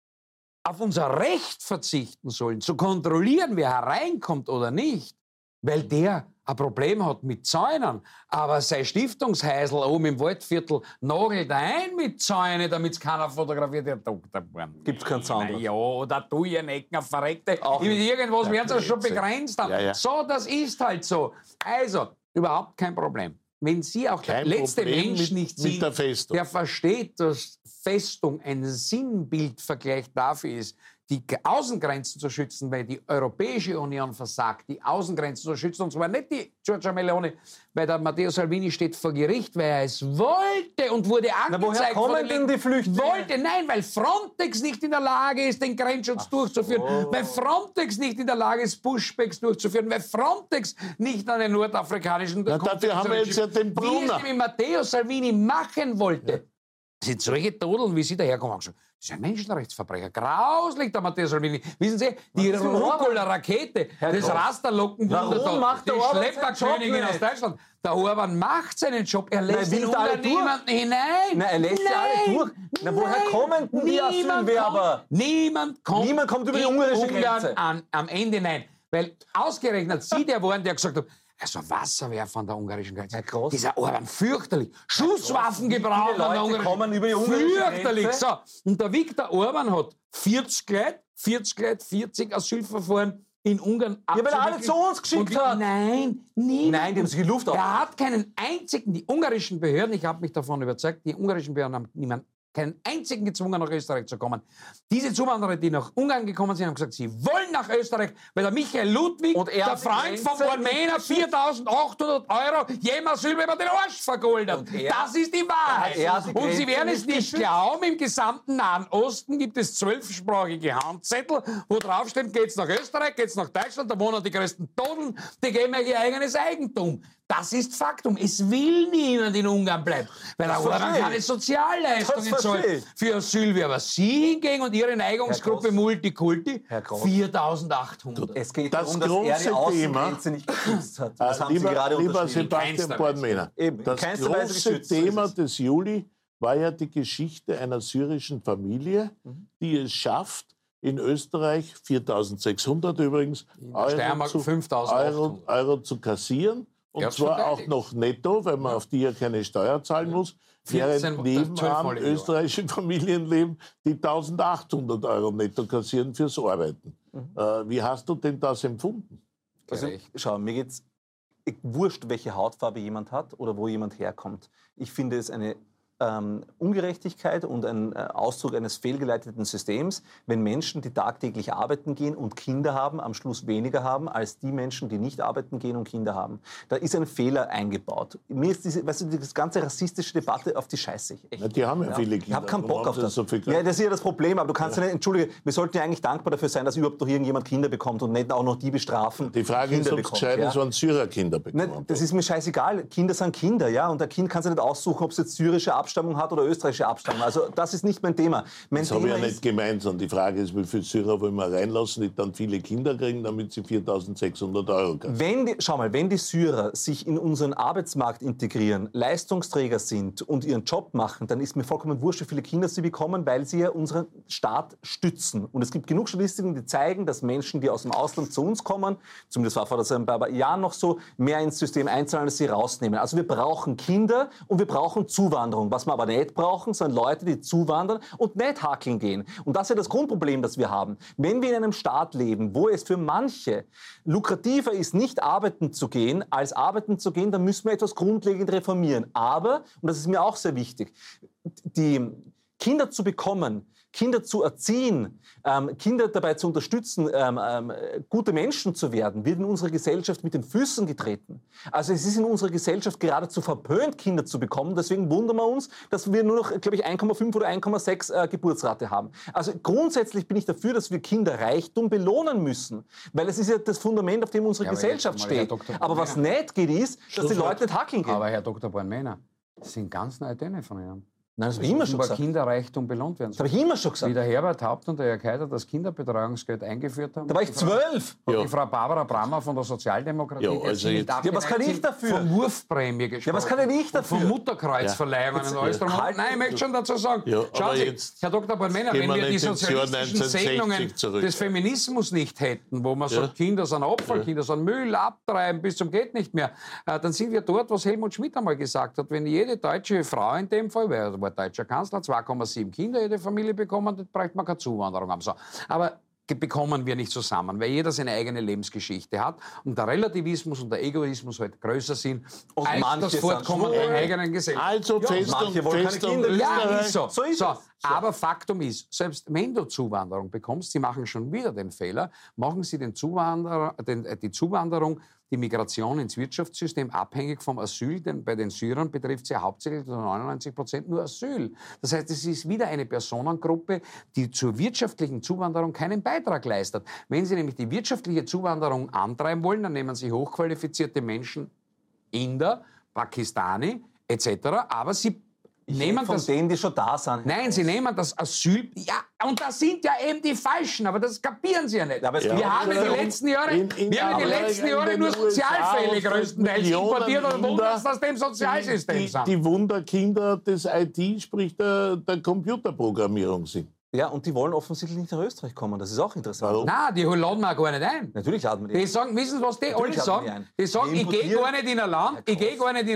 auf unser Recht verzichten sollen, zu kontrollieren, wer hereinkommt oder nicht, weil der ein Problem hat mit Zäunen, aber sein Stiftungsheisel oben im Waldviertel nagelt ein mit Zäunen, damit es keiner fotografiert. Der Doktor Born. Gibt's keinen Sound? Ja, da tu ich Ecken auf Verreckte. Irgendwas werden sie schon begrenzt haben. Ja. So, das ist halt so. Also, überhaupt kein Problem. Wenn Sie auch der letzte Mensch nicht sind, der versteht, dass Festung ein Sinnbildvergleich dafür ist, die Außengrenzen zu schützen, weil die Europäische Union versagt, die Außengrenzen zu schützen, und zwar nicht die Giorgia Meloni, weil der Matteo Salvini steht vor Gericht, weil er es wollte und wurde angezeigt. Na, woher kommen denn die Flüchtlinge? Nein, weil Frontex nicht in der Lage ist, den Grenzschutz durchzuführen, weil Frontex nicht in der Lage ist, Pushbacks durchzuführen, weil Frontex nicht an den nordafrikanischen dafür haben wir jetzt ja den Brunner. Wie es Matteo Salvini machen wollte. Das sind solche Todeln, wie Sie daherkommen. Das ist ein Menschenrechtsverbrecher. Grauslich, der Matteo Salvini. Wissen Sie, die Rucola-Rakete, das Rasterlockenwunder, die Schlepperkönigin aus Deutschland. Der Orban macht seinen Job. Er lässt den Ungarn niemanden hinein. Er lässt sie alle durch. Na, woher kommen denn die Asylwerber? Niemand kommt über die ungarische Grenze. Am Ende nein. Weil ausgerechnet Sie der waren, der gesagt hat, also Wasserwerfer an der ungarischen Grenze. Ja, dieser Orban, fürchterlich. Schusswaffengebrauch an der ungarischen Grenze. Fürchterlich. So. Und der Viktor Orban hat 40 Asylverfahren in Ungarn abgewickelt. Ja, weil er alle zu uns geschickt hat. Nein, niemand. Nein, die haben sich die Luft auf. Er hat keinen einzigen, die ungarischen Behörden, ich habe mich davon überzeugt, die ungarischen Behörden haben keinen einzigen gezwungen, nach Österreich zu kommen. Diese Zuwanderer, die nach Ungarn gekommen sind, haben gesagt, sie wollen nach Österreich, weil der Michael Ludwig, der Freund von Bormena, 4.800 € jedem Asylbewerber den Arsch vergoldet. Das ist die Wahrheit. Und Sie werden es nicht glauben, im gesamten Nahen Osten gibt es 12-sprachige Handzettel, wo draufsteht, geht's nach Österreich, geht's nach Deutschland, da wohnen die größten Todeln, die geben euch ihr eigenes Eigentum. Das ist Faktum. Es will niemand in Ungarn bleiben, weil der Orban keine Sozialleistungen zahlt für Asylwerber. Sie hingegen und Ihre Neigungsgruppe Multikulti 4.800. Es geht darum, dass er die Außengrenze nicht geschützt hat. Das haben Sie gerade lieber Sebastian Bornmena, das große Thema des Juli war ja die Geschichte einer syrischen Familie, die es schafft, in Österreich 4.600 übrigens Euro zu kassieren. Und zwar auch noch netto, weil man auf die ja keine Steuer zahlen muss, während nebenan österreichische Familien leben, die 1.800 € netto kassieren fürs Arbeiten. Wie hast du denn das empfunden? Also, schau, mir geht's wurscht, welche Hautfarbe jemand hat oder wo jemand herkommt. Ich finde es eine Ungerechtigkeit und ein Ausdruck eines fehlgeleiteten Systems, wenn Menschen, die tagtäglich arbeiten gehen und Kinder haben, am Schluss weniger haben als die Menschen, die nicht arbeiten gehen und Kinder haben. Da ist ein Fehler eingebaut. Mir ist diese ganze rassistische Debatte auf die Scheiße. Echt. Ja, die haben ja viele Kinder. Ich habe keinen Bock auf das. So ja, das ist ja das Problem. Aber du kannst ja nicht, entschuldige, wir sollten ja eigentlich dankbar dafür sein, dass überhaupt noch irgendjemand Kinder bekommt und nicht auch noch die bestrafen. Die Frage ist, ob es gescheit ist, wenn Syrer Kinder bekommen. Das ist mir scheißegal. Kinder sind Kinder, ja. Und ein Kind kann sich nicht aussuchen, ob es jetzt syrische Abstammung hat oder österreichische Abstammung. Also das ist nicht mein Thema. Das habe ich ja nicht gemeint, sondern die Frage ist, wie viele Syrer wollen wir reinlassen, die dann viele Kinder kriegen, damit sie 4.600 € kriegen. Schau mal, wenn die Syrer sich in unseren Arbeitsmarkt integrieren, Leistungsträger sind und ihren Job machen, dann ist mir vollkommen wurscht, wie viele Kinder sie bekommen, weil sie ja unseren Staat stützen. Und es gibt genug Statistiken, die zeigen, dass Menschen, die aus dem Ausland zu uns kommen, zumindest war vor ein paar Jahren noch so, mehr ins System einzahlen, als sie rausnehmen. Also wir brauchen Kinder und wir brauchen Zuwanderung. Was wir aber nicht brauchen, sind Leute, die zuwandern und nicht hackeln gehen. Und das ist ja das Grundproblem, das wir haben. Wenn wir in einem Staat leben, wo es für manche lukrativer ist, nicht arbeiten zu gehen, als arbeiten zu gehen, dann müssen wir etwas grundlegend reformieren. Aber, und das ist mir auch sehr wichtig, die Kinder zu bekommen, Kinder zu erziehen, Kinder dabei zu unterstützen, gute Menschen zu werden, wird in unserer Gesellschaft mit den Füßen getreten. Also es ist in unserer Gesellschaft geradezu verpönt, Kinder zu bekommen. Deswegen wundern wir uns, dass wir nur noch, glaube ich, 1,5 oder 1,6 Geburtsrate haben. Also grundsätzlich bin ich dafür, dass wir Kinderreichtum belohnen müssen. Weil es ist ja das Fundament, auf dem unsere Gesellschaft steht. Aber was nicht geht, ist, dass die Leute nicht hackeln gehen. Aber Herr Dr. Bornmänner, das sind ganz neue Töne von Ihnen. Nein, das habe ich immer schon gesagt. Kinderreichtum belohnt werden. Das habe ich immer schon gesagt. Wie der Herbert Haupt und der Jörg Haider das Kinderbetreuungsgeld eingeführt haben. Da war ich 12. Und die Frau Barbara Brammer von der Sozialdemokratie. Ja, also ja, was kann ich dafür? Von Wurfprämie gesprochen. Ja, was kann denn ich dafür? Von Mutterkreuzverleihungen und alles drum. Nein, ich möchte schon dazu sagen. Ja, schauen Sie, Herr Dr. Bornmänner, wenn wir die sozialistischen Segnungen des Feminismus nicht hätten, wo man sagt, Kinder sind Opfer, Kinder sind Müll, abtreiben bis zum geht nicht mehr, dann sind wir dort, was Helmut Schmidt einmal gesagt hat, wenn jede deutsche Frau in dem Fall, weil er war deutscher Kanzler, 2,7 Kinder jede Familie bekommen, dann bräuchte man keine Zuwanderung haben. So. Aber bekommen wir nicht zusammen, weil jeder seine eigene Lebensgeschichte hat und der Relativismus und der Egoismus halt größer sind und als das Fortkommen der eigenen Gesellschaft. Also fest und ja, ist so. So ist es. Aber Faktum ist, selbst wenn du Zuwanderung bekommst, Sie machen schon wieder den Fehler, machen Sie die Zuwanderung, die Migration ins Wirtschaftssystem abhängig vom Asyl, denn bei den Syrern betrifft es ja hauptsächlich zu 99% nur Asyl. Das heißt, es ist wieder eine Personengruppe, die zur wirtschaftlichen Zuwanderung keinen Beitrag leistet. Wenn Sie nämlich die wirtschaftliche Zuwanderung antreiben wollen, dann nehmen Sie hochqualifizierte Menschen, Inder, Pakistani etc., aber Sie nehmen von das, denen, die schon da sind. Nein, Sie nehmen das Asyl... Ja, und das sind ja eben die Falschen, aber das kapieren Sie ja nicht. Aber wir haben ja die letzten Jahre nur Sozialfälle größtenteils importiert und wundern uns aus dem Sozialsystem sind. Die Wunderkinder des IT, sprich der Computerprogrammierung sind. Ja, und die wollen offensichtlich nicht nach Österreich kommen. Das ist auch interessant. Warum? Nein, die laden wir gar nicht ein. Natürlich laden wir die Die sagen, wissen Sie, was die Natürlich alle laden wir sagen? ein. Die sagen, ich gehe gar nicht in ein Land, das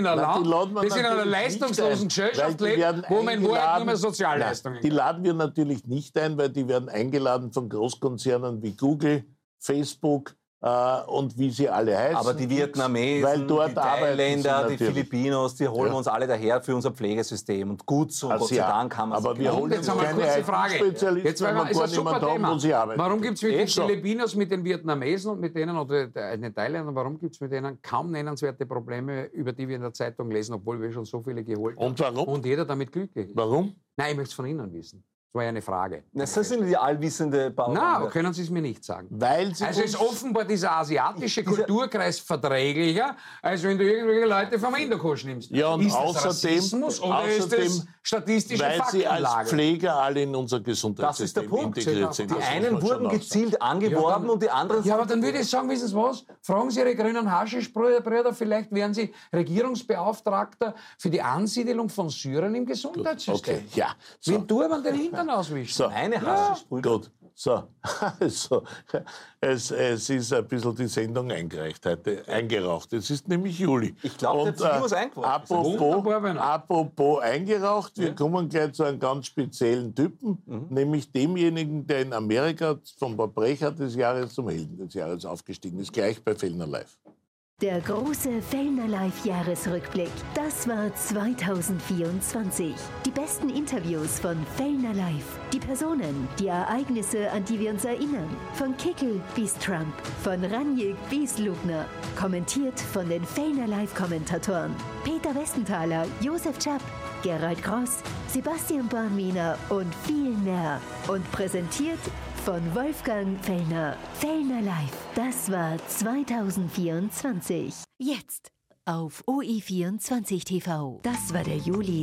in einer leistungslosen Gesellschaft lebt, wo man in Wahrheit nur mehr Sozialleistungen Die laden wir natürlich nicht ein, weil die werden eingeladen von Großkonzernen wie Google, Facebook und wie sie alle heißen. Aber die Vietnamesen, weil dort die Thailänder, die natürlich. Filipinos, die holen wir uns alle daher für unser Pflegesystem. Und gut so, Gott sei Dank haben wir es. Aber wir holen jetzt uns haben wir keine kurze Frage. IT-Spezialisten, Jetzt weil wir ist gar ein super niemand haben, Thema. wo sie arbeiten. Warum gibt es mit den So. Filipinos, mit den Vietnamesen und mit denen oder den Thailändern, warum gibt es mit denen kaum nennenswerte Probleme, über die wir in der Zeitung lesen, obwohl wir schon so viele geholt haben? Und warum? Und jeder damit glücklich ist. Warum? Nein, ich möchte es von Ihnen wissen. Das war ja eine Frage. Das sind die allwissende Bauern. Na, können Sie es mir nicht sagen. Weil sie Also ist offenbar dieser asiatische Kulturkreis verträglicher, als wenn du irgendwelche Leute vom Indokusch nimmst. Ja, und ist das außerdem, Rassismus oder ist das statistische weil sie als Faktenlage? Pfleger alle in unser Das ist der Gesundheitssystem Punkt. integriert sind. Die Das muss einen man wurden schon gezielt angeworben und die anderen... Ja, aber dann würde ich sagen, wissen Sie was? Fragen Sie Ihre grünen Haschisch-Brüder, vielleicht werden Sie Regierungsbeauftragter für die Ansiedelung von Syrern im Gesundheitssystem. Okay, ja. So. Wenn Turban den Hintern auswischen. So. Meine Haschischbrüder. Gut, so. Also, es ist ein bisschen die Sendung eingeraucht. Es ist nämlich Juli. Ich glaube, der hat was eingeworfen. Apropos eingeraucht, wir kommen gleich zu einem ganz speziellen Typen, nämlich demjenigen, der in Amerika vom Verbrecher des Jahres zum Helden des Jahres aufgestiegen ist, gleich bei Fellner Live. Der große Fellner Live Jahresrückblick. Das war 2024. Die besten Interviews von Fellner Live. Die Personen, die Ereignisse, an die wir uns erinnern. Von Kickl bis Trump, von Ranjik bis Lugner. Kommentiert von den Fellner Live Kommentatoren Peter Westenthaler, Josef Schapp, Gerald Gross, Sebastian Bornminer und viel mehr. Und präsentiert von Wolfgang Fellner. Fellner Live. Das war 2024. Jetzt auf OE24 TV. Das war der Juli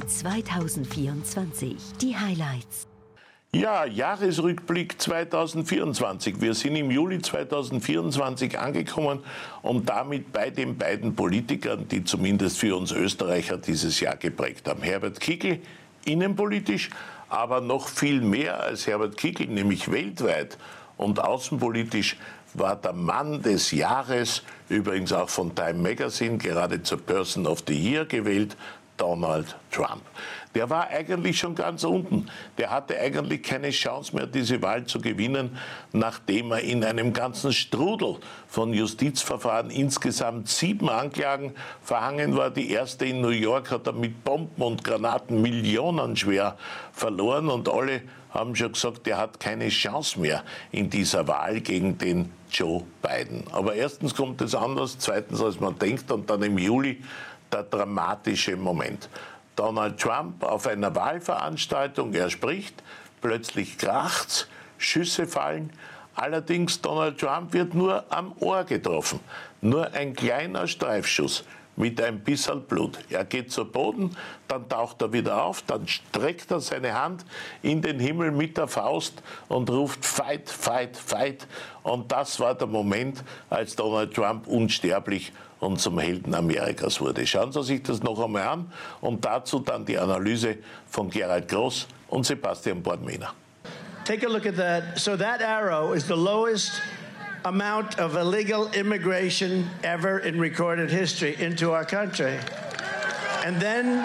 2024. Die Highlights. Ja, Jahresrückblick 2024. Wir sind im Juli 2024 angekommen und damit bei den beiden Politikern, die zumindest für uns Österreicher dieses Jahr geprägt haben. Herbert Kickl, innenpolitisch, aber noch viel mehr als Herbert Kickl, nämlich weltweit und außenpolitisch, war der Mann des Jahres, übrigens auch von Time Magazine, gerade zur Person of the Year gewählt, Donald Trump. Der war eigentlich schon ganz unten. Der hatte eigentlich keine Chance mehr, diese Wahl zu gewinnen, nachdem er in einem ganzen Strudel von Justizverfahren insgesamt 7 Anklagen verhangen war. Die erste in New York hat er mit Bomben und Granaten millionenschwer verloren und alle haben schon gesagt, der hat keine Chance mehr in dieser Wahl gegen den Joe Biden. Aber erstens kommt es anders, zweitens als man denkt und dann im Juli der dramatische Moment. Donald Trump auf einer Wahlveranstaltung, er spricht, plötzlich kracht's, Schüsse fallen. Allerdings, Donald Trump wird nur am Ohr getroffen. Nur ein kleiner Streifschuss mit ein bisschen Blut. Er geht zu Boden, dann taucht er wieder auf, dann streckt er seine Hand in den Himmel mit der Faust und ruft Fight, Fight, Fight. Und das war der Moment, als Donald Trump unsterblich und zum Helden Amerikas wurde. Schauen Sie sich das noch einmal an und dazu dann die Analyse von Gerald Gross und Sebastian Bornminer. Take a look at that. So that arrow is the lowest amount of illegal immigration ever in recorded history into our country. And then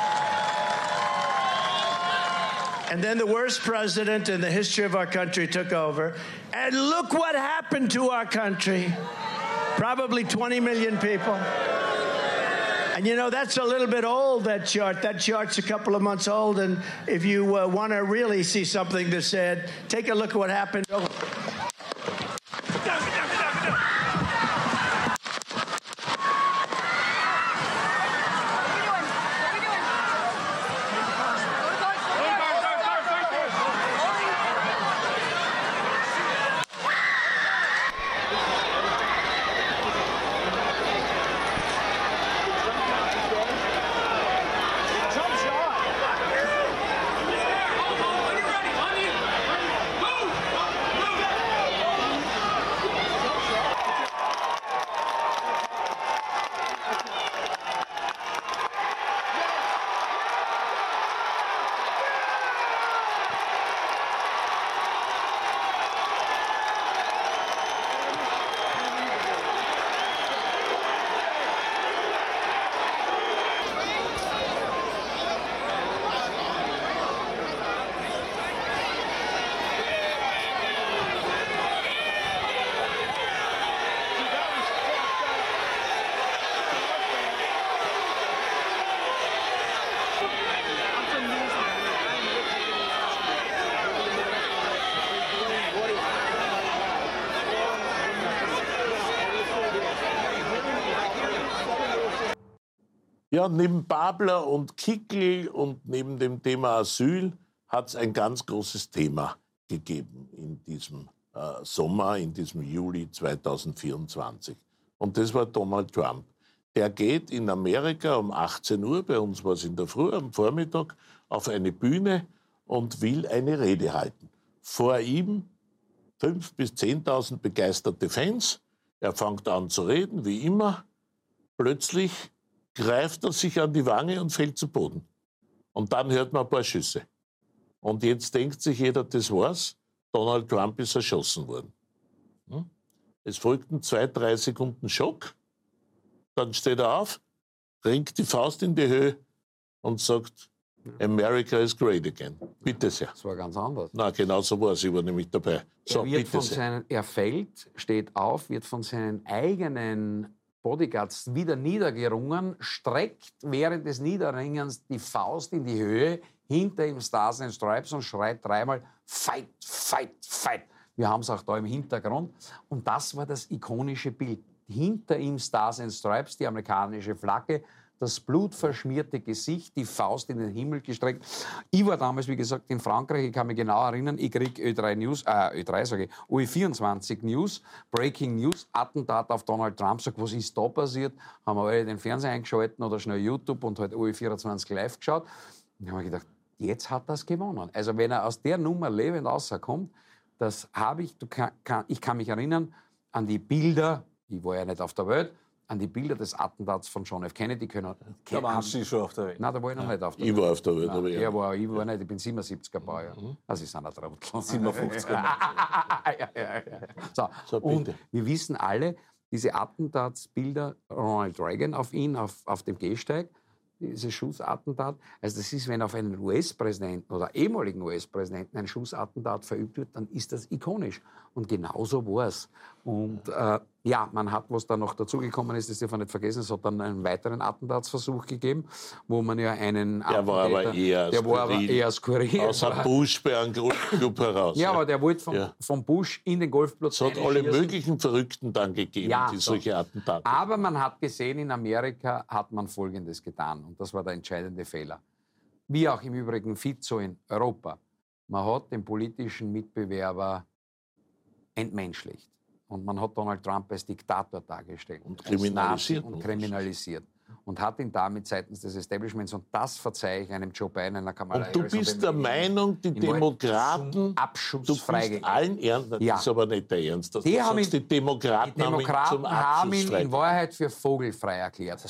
the worst president in the history of our country took over. And look what happened to our country. Probably 20 million people. And you know, that's a little bit old, that chart. That chart's a couple of months old. And if you want to really see something that's said, take a look at what happened. Ja, neben Babler und Kickl und neben dem Thema Asyl hat es ein ganz großes Thema gegeben in diesem Sommer, in diesem Juli 2024. Und das war Donald Trump. Der geht in Amerika um 18 Uhr, bei uns war es in der Früh, am Vormittag, auf eine Bühne und will eine Rede halten. Vor ihm 5.000 bis 10.000 begeisterte Fans. Er fängt an zu reden, wie immer. Plötzlich greift er sich an die Wange und fällt zu Boden. Und dann hört man ein paar Schüsse. Und jetzt denkt sich jeder, das war's. Donald Trump ist erschossen worden. Es folgten 2-3 Sekunden Schock. Dann steht er auf, ringt die Faust in die Höhe und sagt, America is great again. Bitte sehr. Das war ganz anders. Na, genau so war es. Ich war nämlich dabei. So, er fällt, steht auf, wird von seinen eigenen Bodyguards wieder niedergerungen, streckt während des Niederringens die Faust in die Höhe, hinter ihm Stars and Stripes und schreit dreimal Fight, Fight, Fight. Wir haben es auch da im Hintergrund. Und das war das ikonische Bild. Hinter ihm Stars and Stripes, die amerikanische Flagge, das blutverschmierte Gesicht, die Faust in den Himmel gestreckt. Ich war damals, wie gesagt, in Frankreich. Ich kann mich genau erinnern, ich kriege UE24 News, Breaking News, Attentat auf Donald Trump. Sag, was ist da passiert? Haben wir alle den Fernseher eingeschalten oder schnell YouTube und halt UE24 live geschaut. Und ich habe mir gedacht, jetzt hat das gewonnen. Also wenn er aus der Nummer lebend rauskommt, das habe ich, ich kann mich erinnern an die Bilder, ich war ja nicht auf der Welt, an die Bilder des Attentats von John F. Kennedy können. Da waren Sie schon auf der Welt. Nein, da war ich noch nicht auf der Ich Welt. war auf der Welt. Nein, aber ja. ich war nicht, ich bin 77er Baujahr. Also ich bin ein Trottel. 57er. So, und wir wissen alle, diese Attentatsbilder, Ronald Reagan auf ihn, auf dem Gehsteig, dieses Schussattentat. Also das ist, wenn auf einen US-Präsidenten oder ehemaligen US-Präsidenten ein Schussattentat verübt wird, dann ist das ikonisch. Und genauso war es. Und ja, man hat, was da noch dazugekommen ist, das darf man nicht vergessen, es hat dann einen weiteren Attentatsversuch gegeben, wo man ja einen Der war aber eher skurril. Außer Bush bei einem Golfclub heraus. Ja, aber der wollte vom Bush in den Golfplatz. Es hat alle möglichen Verrückten dann gegeben, die solche Attentate. Aber man hat gesehen, in Amerika hat man Folgendes getan. Und das war der entscheidende Fehler. Wie auch im Übrigen Fico in Europa. Man hat den politischen Mitbewerber entmenschlicht. Und man hat Donald Trump als Diktator dargestellt. Und kriminalisiert. Und hat ihn damit seitens des Establishments, und das verzeihe ich einem Joe Biden, einer Kamala Und du Harris, bist der Meinung, die Demokraten, Abschuss du bist allen Ernst, das ist aber nicht der Ernst, dass die du haben sagst, die Demokraten haben ihn zum haben ihn Abschuss in Wahrheit für vogelfrei erklärt.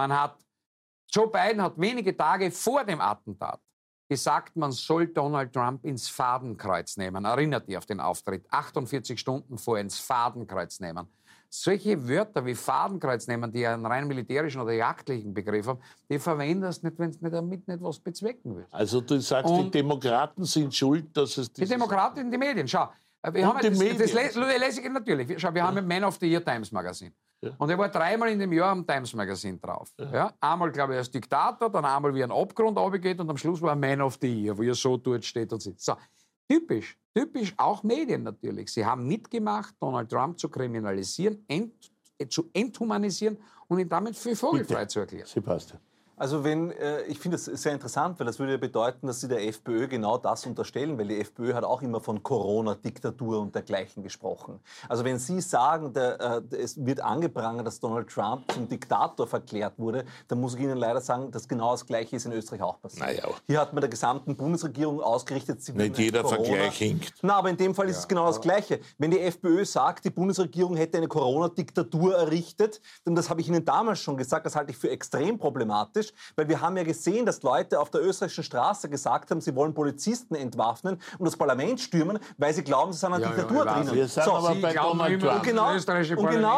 Joe Biden hat wenige Tage vor dem Attentat gesagt, man soll Donald Trump ins Fadenkreuz nehmen. Erinnert ihr auf den Auftritt? 48 Stunden vorher ins Fadenkreuz nehmen. Solche Wörter wie Fadenkreuz nehmen, die einen rein militärischen oder jagdlichen Begriff haben, die verwendest nicht, wenn du damit nicht was bezwecken willst. Also du sagst, die Demokraten sind schuld, dass es... Die Demokraten in die Medien, schau. Wir haben das lese ich natürlich. Schau, wir haben ein Man of the Year Times Magazin. Ja. Und er war 3-mal in dem Jahr am Times Magazin drauf. Ja. Einmal, glaube ich, als Diktator, dann einmal wie ein Abgrund runtergeht und am Schluss war ein Man of the Year, wo er so dort steht und sitzt. So. Typisch auch Medien natürlich. Sie haben mitgemacht, Donald Trump zu kriminalisieren, zu enthumanisieren und ihn damit für vogelfrei zu erklären. Sebastian. Also ich finde das sehr interessant, weil das würde ja bedeuten, dass Sie der FPÖ genau das unterstellen, weil die FPÖ hat auch immer von Corona-Diktatur und dergleichen gesprochen. Also wenn Sie sagen, es wird angeprangert, dass Donald Trump zum Diktator verklärt wurde, dann muss ich Ihnen leider sagen, dass genau das Gleiche ist in Österreich auch passiert. Naja. Hier hat man der gesamten Bundesregierung ausgerichtet, sie nicht jeder Corona. Vergleich hinkt. Na, aber in dem Fall ist es genau das Gleiche. Wenn die FPÖ sagt, die Bundesregierung hätte eine Corona-Diktatur errichtet, dann das habe ich Ihnen damals schon gesagt, das halte ich für extrem problematisch. Weil wir haben ja gesehen, dass Leute auf der österreichischen Straße gesagt haben, sie wollen Polizisten entwaffnen und das Parlament stürmen, weil sie glauben, sie sind eine Diktatur drinnen. Wir sind aber bei Donald Trump. Und genau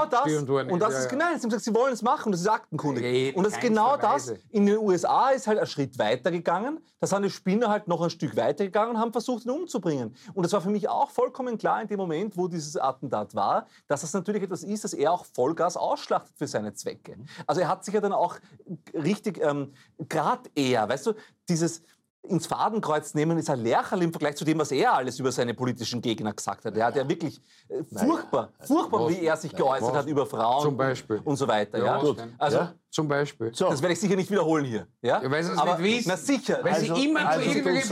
das, sie wollen es machen, das ist aktenkundig. Und das ist genau das. In den USA ist halt ein Schritt weitergegangen, da sind die Spinner halt noch ein Stück weitergegangen und haben versucht, ihn umzubringen. Und das war für mich auch vollkommen klar in dem Moment, wo dieses Attentat war, dass das natürlich etwas ist, das er auch Vollgas ausschlachtet für seine Zwecke. Also er hat sich ja dann auch richtig gerade er, weißt du, dieses ins Fadenkreuz nehmen ist ein Lercherl im Vergleich zu dem, was er alles über seine politischen Gegner gesagt hat. Er hat ja wirklich furchtbar, wie er sich geäußert hat über Frauen zum Beispiel. Und so weiter. Ja, gut. Also, zum Beispiel. So. Das werde ich sicher nicht wiederholen hier. Ja? Ich weiß es nicht wissen. Na sicher. Weil sie immer zu irgendwelchen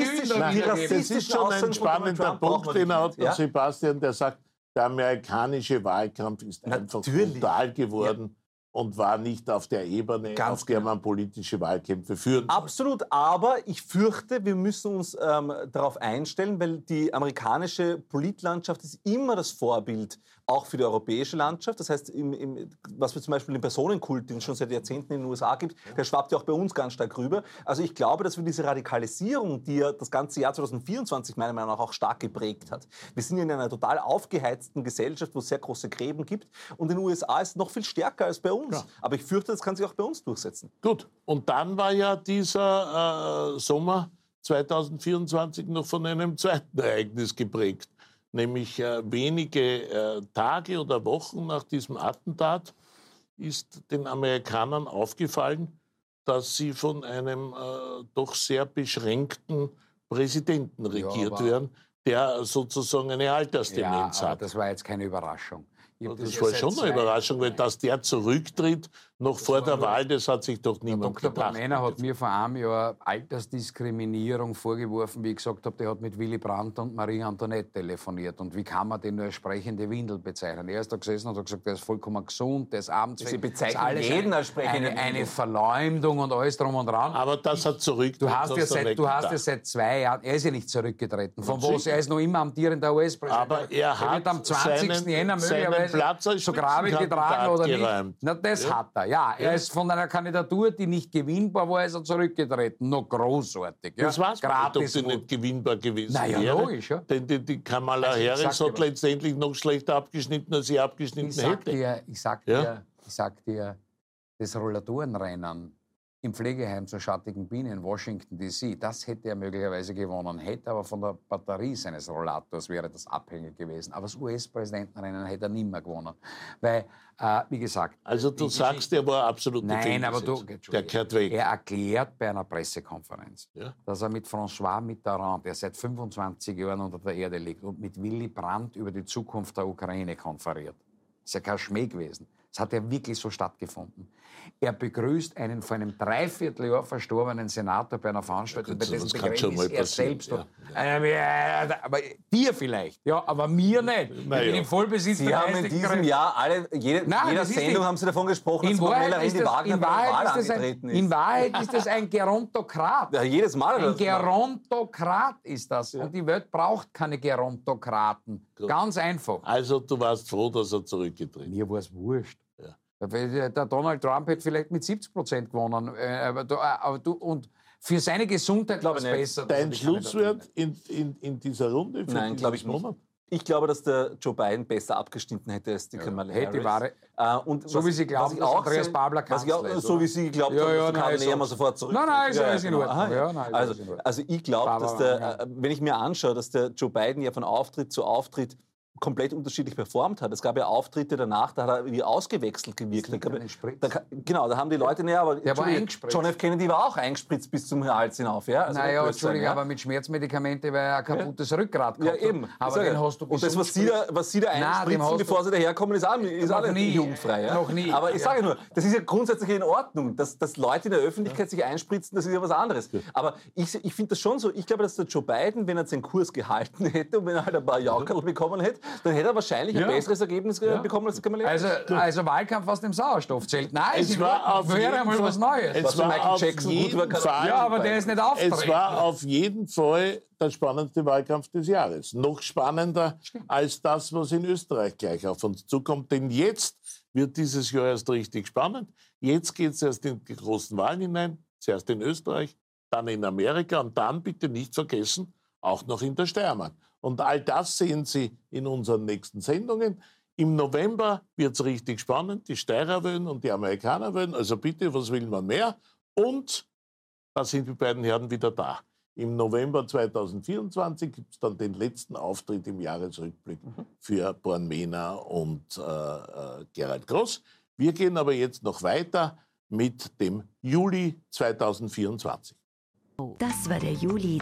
Das ist schon ein spannender Punkt, den hat der Sebastian, der sagt, der amerikanische Wahlkampf ist einfach brutal geworden. Und war nicht auf der Ebene, auf der man politische Wahlkämpfe führen kann. Absolut, aber ich fürchte, wir müssen uns darauf einstellen, weil die amerikanische Politlandschaft ist immer das Vorbild, auch für die europäische Landschaft. Das heißt, was wir zum Beispiel den Personenkult, den es schon seit Jahrzehnten in den USA gibt, der schwappt ja auch bei uns ganz stark rüber. Also ich glaube, dass wir diese Radikalisierung, die ja das ganze Jahr 2024 meiner Meinung nach auch stark geprägt hat. Wir sind in einer total aufgeheizten Gesellschaft, wo es sehr große Gräben gibt. Und in den USA ist es noch viel stärker als bei uns. Ja. Aber ich fürchte, das kann sich auch bei uns durchsetzen. Gut, und dann war ja dieser Sommer 2024 noch von einem zweiten Ereignis geprägt. Nämlich wenige Tage oder Wochen nach diesem Attentat ist den Amerikanern aufgefallen, dass sie von einem doch sehr beschränkten Präsidenten regiert werden, der sozusagen eine Altersdemenz hat. Das war jetzt keine Überraschung. Das war schon eine Überraschung, weil dass der zurücktritt, noch vor der Wahl, das hat sich doch niemand gedacht. Dr. gedacht. Meiner hat mir vor einem Jahr Altersdiskriminierung vorgeworfen, wie ich gesagt habe, der hat mit Willy Brandt und Marie Antoinette telefoniert. Und wie kann man den nur als sprechende Windel bezeichnen? Er ist da gesessen und hat gesagt, der ist vollkommen gesund, der ist abends... Sie bezeichnen jeden als sprechende Windel. Eine Verleumdung und alles drum und dran. Aber das hat zurückgetreten. Du hast ja seit 2 Jahren... Er ist ja nicht zurückgetreten. Von was? Er ist noch immer amtierender US-Präsident. Aber er hat am 20. Jänner möglicherweise Platz als so Grabe getragen oder nicht. Na, das hat er, ja. Er ist von einer Kandidatur, die nicht gewinnbar war, ist er zurückgetreten. Noch großartig. Ja. Das weiß man nicht, ob sie nicht gewinnbar gewesen wäre. Ja, logisch. Ja. Denn die Kamala Harris hat letztendlich noch schlechter abgeschnitten, als sie abgeschnitten hätte. Ich sag dir, das Rollatorenrennen im Pflegeheim zur Schattigen Biene in Washington D.C., das hätte er möglicherweise gewonnen, hätte aber von der Batterie seines Rollators wäre das abhängig gewesen. Aber das US-Präsidentenrennen hätte er nicht mehr gewonnen. Weil, wie gesagt... Also du sagst, er war absolut nicht. Nein, aber der kehrt weg. Er erklärt bei einer Pressekonferenz, dass er mit François Mitterrand, der seit 25 Jahren unter der Erde liegt, und mit Willy Brandt über die Zukunft der Ukraine konferiert. Das ist ja kein Schmäh gewesen. Das hat ja wirklich so stattgefunden. Er begrüßt einen vor einem Dreivierteljahr verstorbenen Senator bei einer Veranstaltung, bei dessen Begräbnis er selbst... Aber dir vielleicht, ja, aber mir nicht. Ich bin im Vollbesitz der geistigen Kräfte. Sie haben in diesem Jahr, jeder Sendung haben Sie davon gesprochen, dass Manuela Rendi-Wagner bei der Wahl angetreten ist. In Wahrheit ist das ein Gerontokrat. Ja, jedes Mal. Ein Gerontokrat ist das. Und die Welt braucht keine Gerontokraten. Ganz einfach. Also du warst froh, dass er zurückgetreten ist. Mir war es wurscht. Der Donald Trump hätte vielleicht mit 70% gewonnen. Und für seine Gesundheit war es besser. Dein Schlusswort in dieser Runde? Nein, glaube ich nicht. Ich glaube, dass der Joe Biden besser abgeschnitten hätte als die Kamala Harris. Und so wie Sie glauben, dass Andreas Babler Kanzler ist. So wie Sie geglaubt haben, kann er immer sofort zurück. Nein, ist in Ordnung. Also ich glaube, dass wenn ich mir anschaue, dass der Joe Biden ja von Auftritt zu Auftritt komplett unterschiedlich performt hat. Es gab ja Auftritte danach, da hat er irgendwie ausgewechselt gewirkt. Genau, da haben die Leute... aber der war eingespritzt. John F. Kennedy war auch eingespritzt bis zum Hals hinauf. Ja? Also Entschuldigung, aber mit Schmerzmedikamenten, weil er ein kaputtes Rückgrat gehabt hat. Ja, eben. Aber den hast du und das, was Sie da einspritzen, bevor Sie daherkommen, ist auch nicht jugendfrei. Ja? Noch nie. Aber ich sage nur, das ist ja grundsätzlich in Ordnung, dass Leute in der Öffentlichkeit sich einspritzen, das ist ja was anderes. Aber ich finde das schon so, ich glaube, dass der Joe Biden, wenn er seinen Kurs gehalten hätte und wenn er halt ein paar Jaukerl bekommen hätte, dann hätte er wahrscheinlich ein besseres Ergebnis bekommen als Kamala Harris. Also Wahlkampf aus dem Sauerstoffzelt. Nein, es war wäre einmal was Neues. Es war Michael Jackson gut Fall, ja, aber der ist nicht auftreten. Es war auf jeden Fall der spannendste Wahlkampf des Jahres. Noch spannender als das, was in Österreich gleich auf uns zukommt. Denn jetzt wird dieses Jahr erst richtig spannend. Jetzt geht es erst in die großen Wahlen hinein. Zuerst in Österreich, dann in Amerika und dann, bitte nicht vergessen, auch noch in der Steiermark. Und all das sehen Sie in unseren nächsten Sendungen. Im November wird es richtig spannend. Die Steirer wählen und die Amerikaner wählen. Also bitte, was will man mehr? Und da sind die beiden Herren wieder da. Im November 2024 gibt es dann den letzten Auftritt im Jahresrückblick für Born-Mehna und Gerald Groß. Wir gehen aber jetzt noch weiter mit dem Juli 2024. Das war der Juli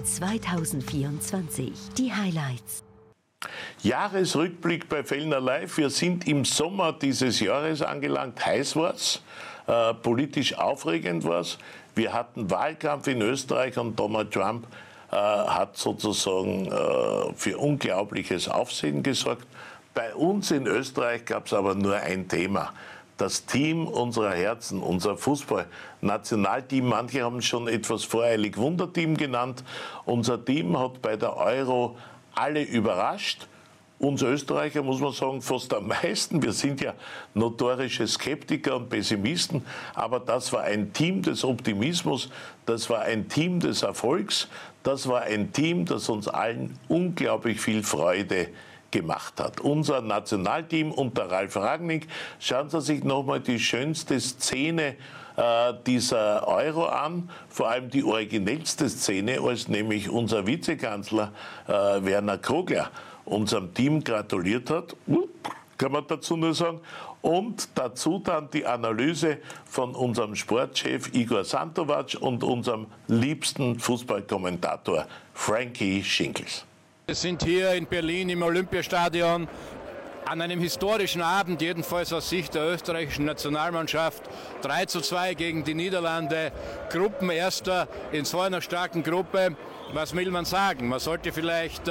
2024. Die Highlights. Jahresrückblick bei Fellner Live. Wir sind im Sommer dieses Jahres angelangt. Heiß war's, politisch aufregend war's. Wir hatten Wahlkampf in Österreich und Donald Trump hat sozusagen für unglaubliches Aufsehen gesorgt. Bei uns in Österreich gab es aber nur ein Thema. Das Team unserer Herzen, unser Fußballnationalteam, manche haben es schon etwas voreilig Wunderteam genannt. Unser Team hat bei der Euro alle überrascht. Uns Österreicher, muss man sagen, fast am meisten. Wir sind ja notorische Skeptiker und Pessimisten. Aber das war ein Team des Optimismus, das war ein Team des Erfolgs, das war ein Team, das uns allen unglaublich viel Freude gemacht hat. Unser Nationalteam unter Ralf Rangnick. Schauen Sie sich nochmal die schönste Szene dieser Euro an, vor allem die originellste Szene, als nämlich unser Vizekanzler Werner Kogler unserem Team gratuliert hat. kann man dazu nur sagen. Und dazu dann die Analyse von unserem Sportchef Igor Santovac und unserem liebsten Fußballkommentator Frankie Schinkels. Wir sind hier in Berlin im Olympiastadion an einem historischen Abend, jedenfalls aus Sicht der österreichischen Nationalmannschaft. 3:2 gegen die Niederlande, Gruppenerster in so einer starken Gruppe. Was will man sagen? Man sollte vielleicht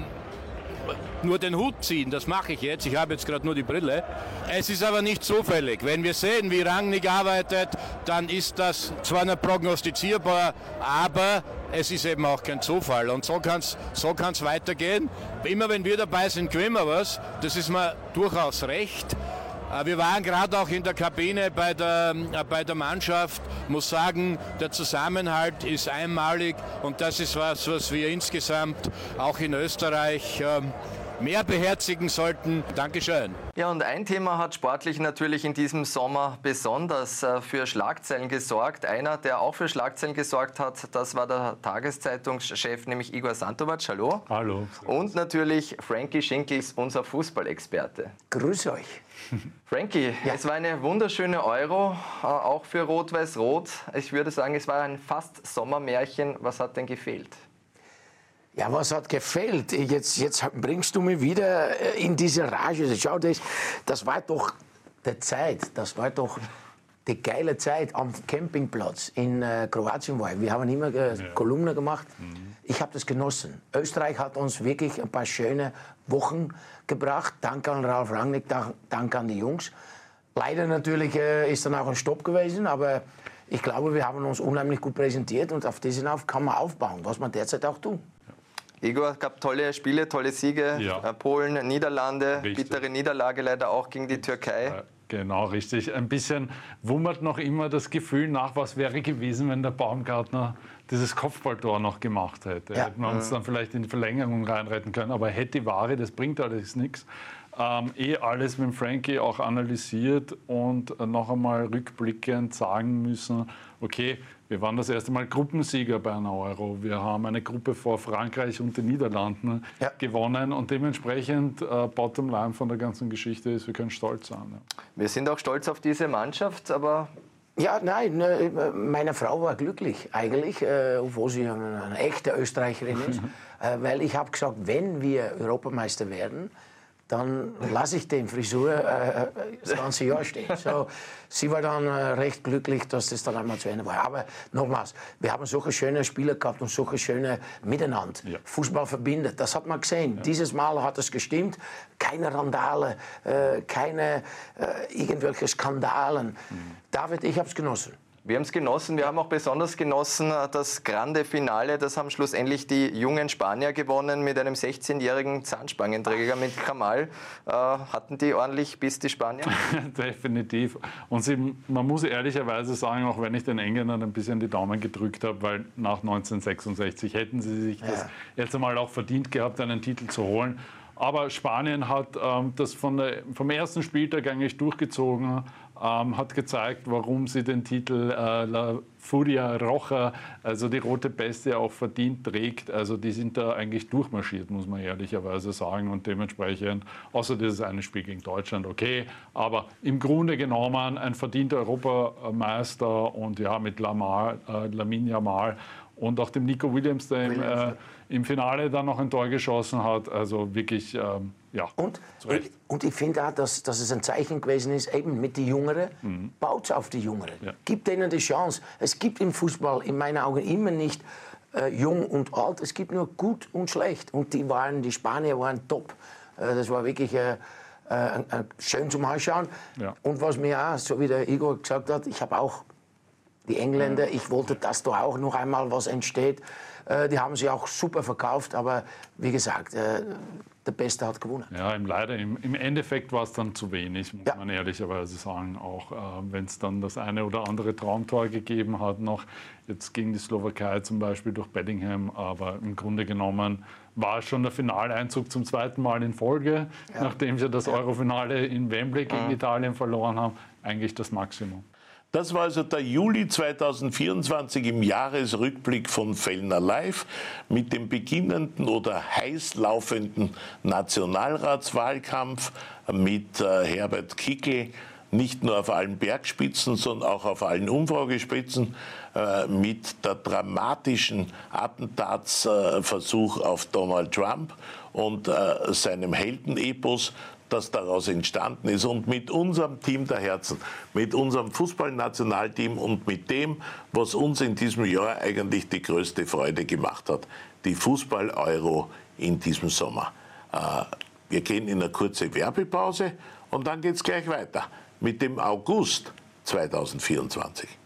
nur den Hut ziehen, das mache ich jetzt. Ich habe jetzt gerade nur die Brille. Es ist aber nicht zufällig. Wenn wir sehen, wie Rangnick arbeitet, dann ist das zwar nicht prognostizierbar, aber es ist eben auch kein Zufall. Und so kann's weitergehen. Immer wenn wir dabei sind, gewinnen wir was. Das ist mir durchaus recht. Wir waren gerade auch in der Kabine bei der Mannschaft. Muss sagen, der Zusammenhalt ist einmalig und das ist was wir insgesamt auch in Österreich mehr beherzigen sollten. Dankeschön. Ja, und ein Thema hat sportlich natürlich in diesem Sommer besonders für Schlagzeilen gesorgt. Einer, der auch für Schlagzeilen gesorgt hat, das war der Tageszeitungschef, nämlich Igor Santovac. Hallo. Hallo. Und natürlich Frankie Schinkels, unser Fußballexperte. Grüß euch. Frankie, es war eine wunderschöne Euro, auch für Rot-Weiß-Rot. Ich würde sagen, es war ein fast Sommermärchen. Was hat denn gefehlt? Ja, was hat gefehlt? Jetzt bringst du mich wieder in diese Rage. Schau, das war doch die Zeit, das war doch die geile Zeit am Campingplatz in Kroatien. Wir haben immer Kolumne gemacht. Ich habe das genossen. Österreich hat uns wirklich ein paar schöne Wochen gebracht. Danke an Ralf Rangnick, danke an die Jungs. Leider natürlich ist dann auch ein Stopp gewesen, aber ich glaube, wir haben uns unheimlich gut präsentiert und auf diesen kann man aufbauen, was man derzeit auch tut. Igor, es gab tolle Spiele, tolle Siege. Ja. Polen, Niederlande, richtig. Bittere Niederlage leider auch gegen die Türkei. Genau, richtig. Ein bisschen wummert noch immer das Gefühl nach, was wäre gewesen, wenn der Baumgartner dieses Kopfballtor noch gemacht hätte. Ja. Hätten wir uns dann vielleicht in die Verlängerung reinretten können. Aber hätte Ware, das bringt alles nichts. Alles mit Frankie auch analysiert und noch einmal rückblickend sagen müssen, okay, wir waren das erste Mal Gruppensieger bei einer Euro. Wir haben eine Gruppe vor Frankreich und den Niederlanden gewonnen und dementsprechend Bottomline von der ganzen Geschichte ist, wir können stolz sein. Ja. Wir sind auch stolz auf diese Mannschaft, aber... Ja, nein, meine Frau war glücklich eigentlich, obwohl sie eine echte Österreicherin ist, weil ich habe gesagt, wenn wir Europameister werden, dann lasse ich den Frisur das ganze Jahr stehen. So, sie war dann recht glücklich, dass das dann einmal zu Ende war. Aber nochmals, wir haben solche schöne Spieler gehabt und solche schöne Miteinander. Ja. Fußball verbindet, das hat man gesehen. Ja. Dieses Mal hat es gestimmt. Keine Randale, keine irgendwelche Skandalen. David, ich habe es genossen. Wir haben es genossen. Wir haben auch besonders genossen das grande Finale. Das haben schlussendlich die jungen Spanier gewonnen mit einem 16-jährigen Zahnspangenträger mit Kamal. Hatten die ordentlich Biss, die Spanier? Definitiv. Und man muss ehrlicherweise sagen, auch wenn ich den Engländern ein bisschen die Daumen gedrückt habe, weil nach 1966 hätten sie sich das jetzt einmal auch verdient gehabt, einen Titel zu holen. Aber Spanien hat das vom ersten Spieltag eigentlich durchgezogen, hat gezeigt, warum sie den Titel La Furia Roja, also die rote Peste, auch verdient trägt. Also die sind da eigentlich durchmarschiert, muss man ehrlicherweise sagen. Und dementsprechend, außer dieses eine Spiel gegen Deutschland, okay. Aber im Grunde genommen ein verdienter Europameister und ja, mit Lamine Yamal und auch dem Nico Williams, der im Finale dann noch ein Tor geschossen hat. Also wirklich, ja. Und ich finde auch, dass es ein Zeichen gewesen ist, eben mit den Jüngeren, baut auf die Jüngeren. Ja. Gibt denen die Chance. Es gibt im Fußball in meinen Augen immer nicht jung und alt, es gibt nur gut und schlecht. Und die Spanier waren top. Das war wirklich schön zum Anschauen. Ja. Und was mir auch, so wie der Igor gesagt hat, ich habe auch die Engländer, ich wollte, dass da auch noch einmal was entsteht. Die haben sie auch super verkauft, aber wie gesagt, der Beste hat gewonnen. Ja, leider im Endeffekt war es dann zu wenig, muss man ehrlicherweise sagen. Auch wenn es dann das eine oder andere Traumtor gegeben hat, noch jetzt gegen die Slowakei zum Beispiel durch Bellingham. Aber im Grunde genommen war es schon der Finaleinzug zum zweiten Mal in Folge, nachdem sie das Eurofinale in Wembley gegen Italien verloren haben, eigentlich das Maximum. Das war also der Juli 2024 im Jahresrückblick von Fellner Live mit dem beginnenden oder heiß laufenden Nationalratswahlkampf mit Herbert Kickl, nicht nur auf allen Bergspitzen, sondern auch auf allen Umfragespitzen, mit der dramatischen Attentatsversuch auf Donald Trump und seinem Heldenepos, das daraus entstanden ist, und mit unserem Team der Herzen, mit unserem Fußballnationalteam und mit dem, was uns in diesem Jahr eigentlich die größte Freude gemacht hat, die Fußball-Euro in diesem Sommer. Wir gehen in eine kurze Werbepause und dann geht es gleich weiter mit dem August 2024.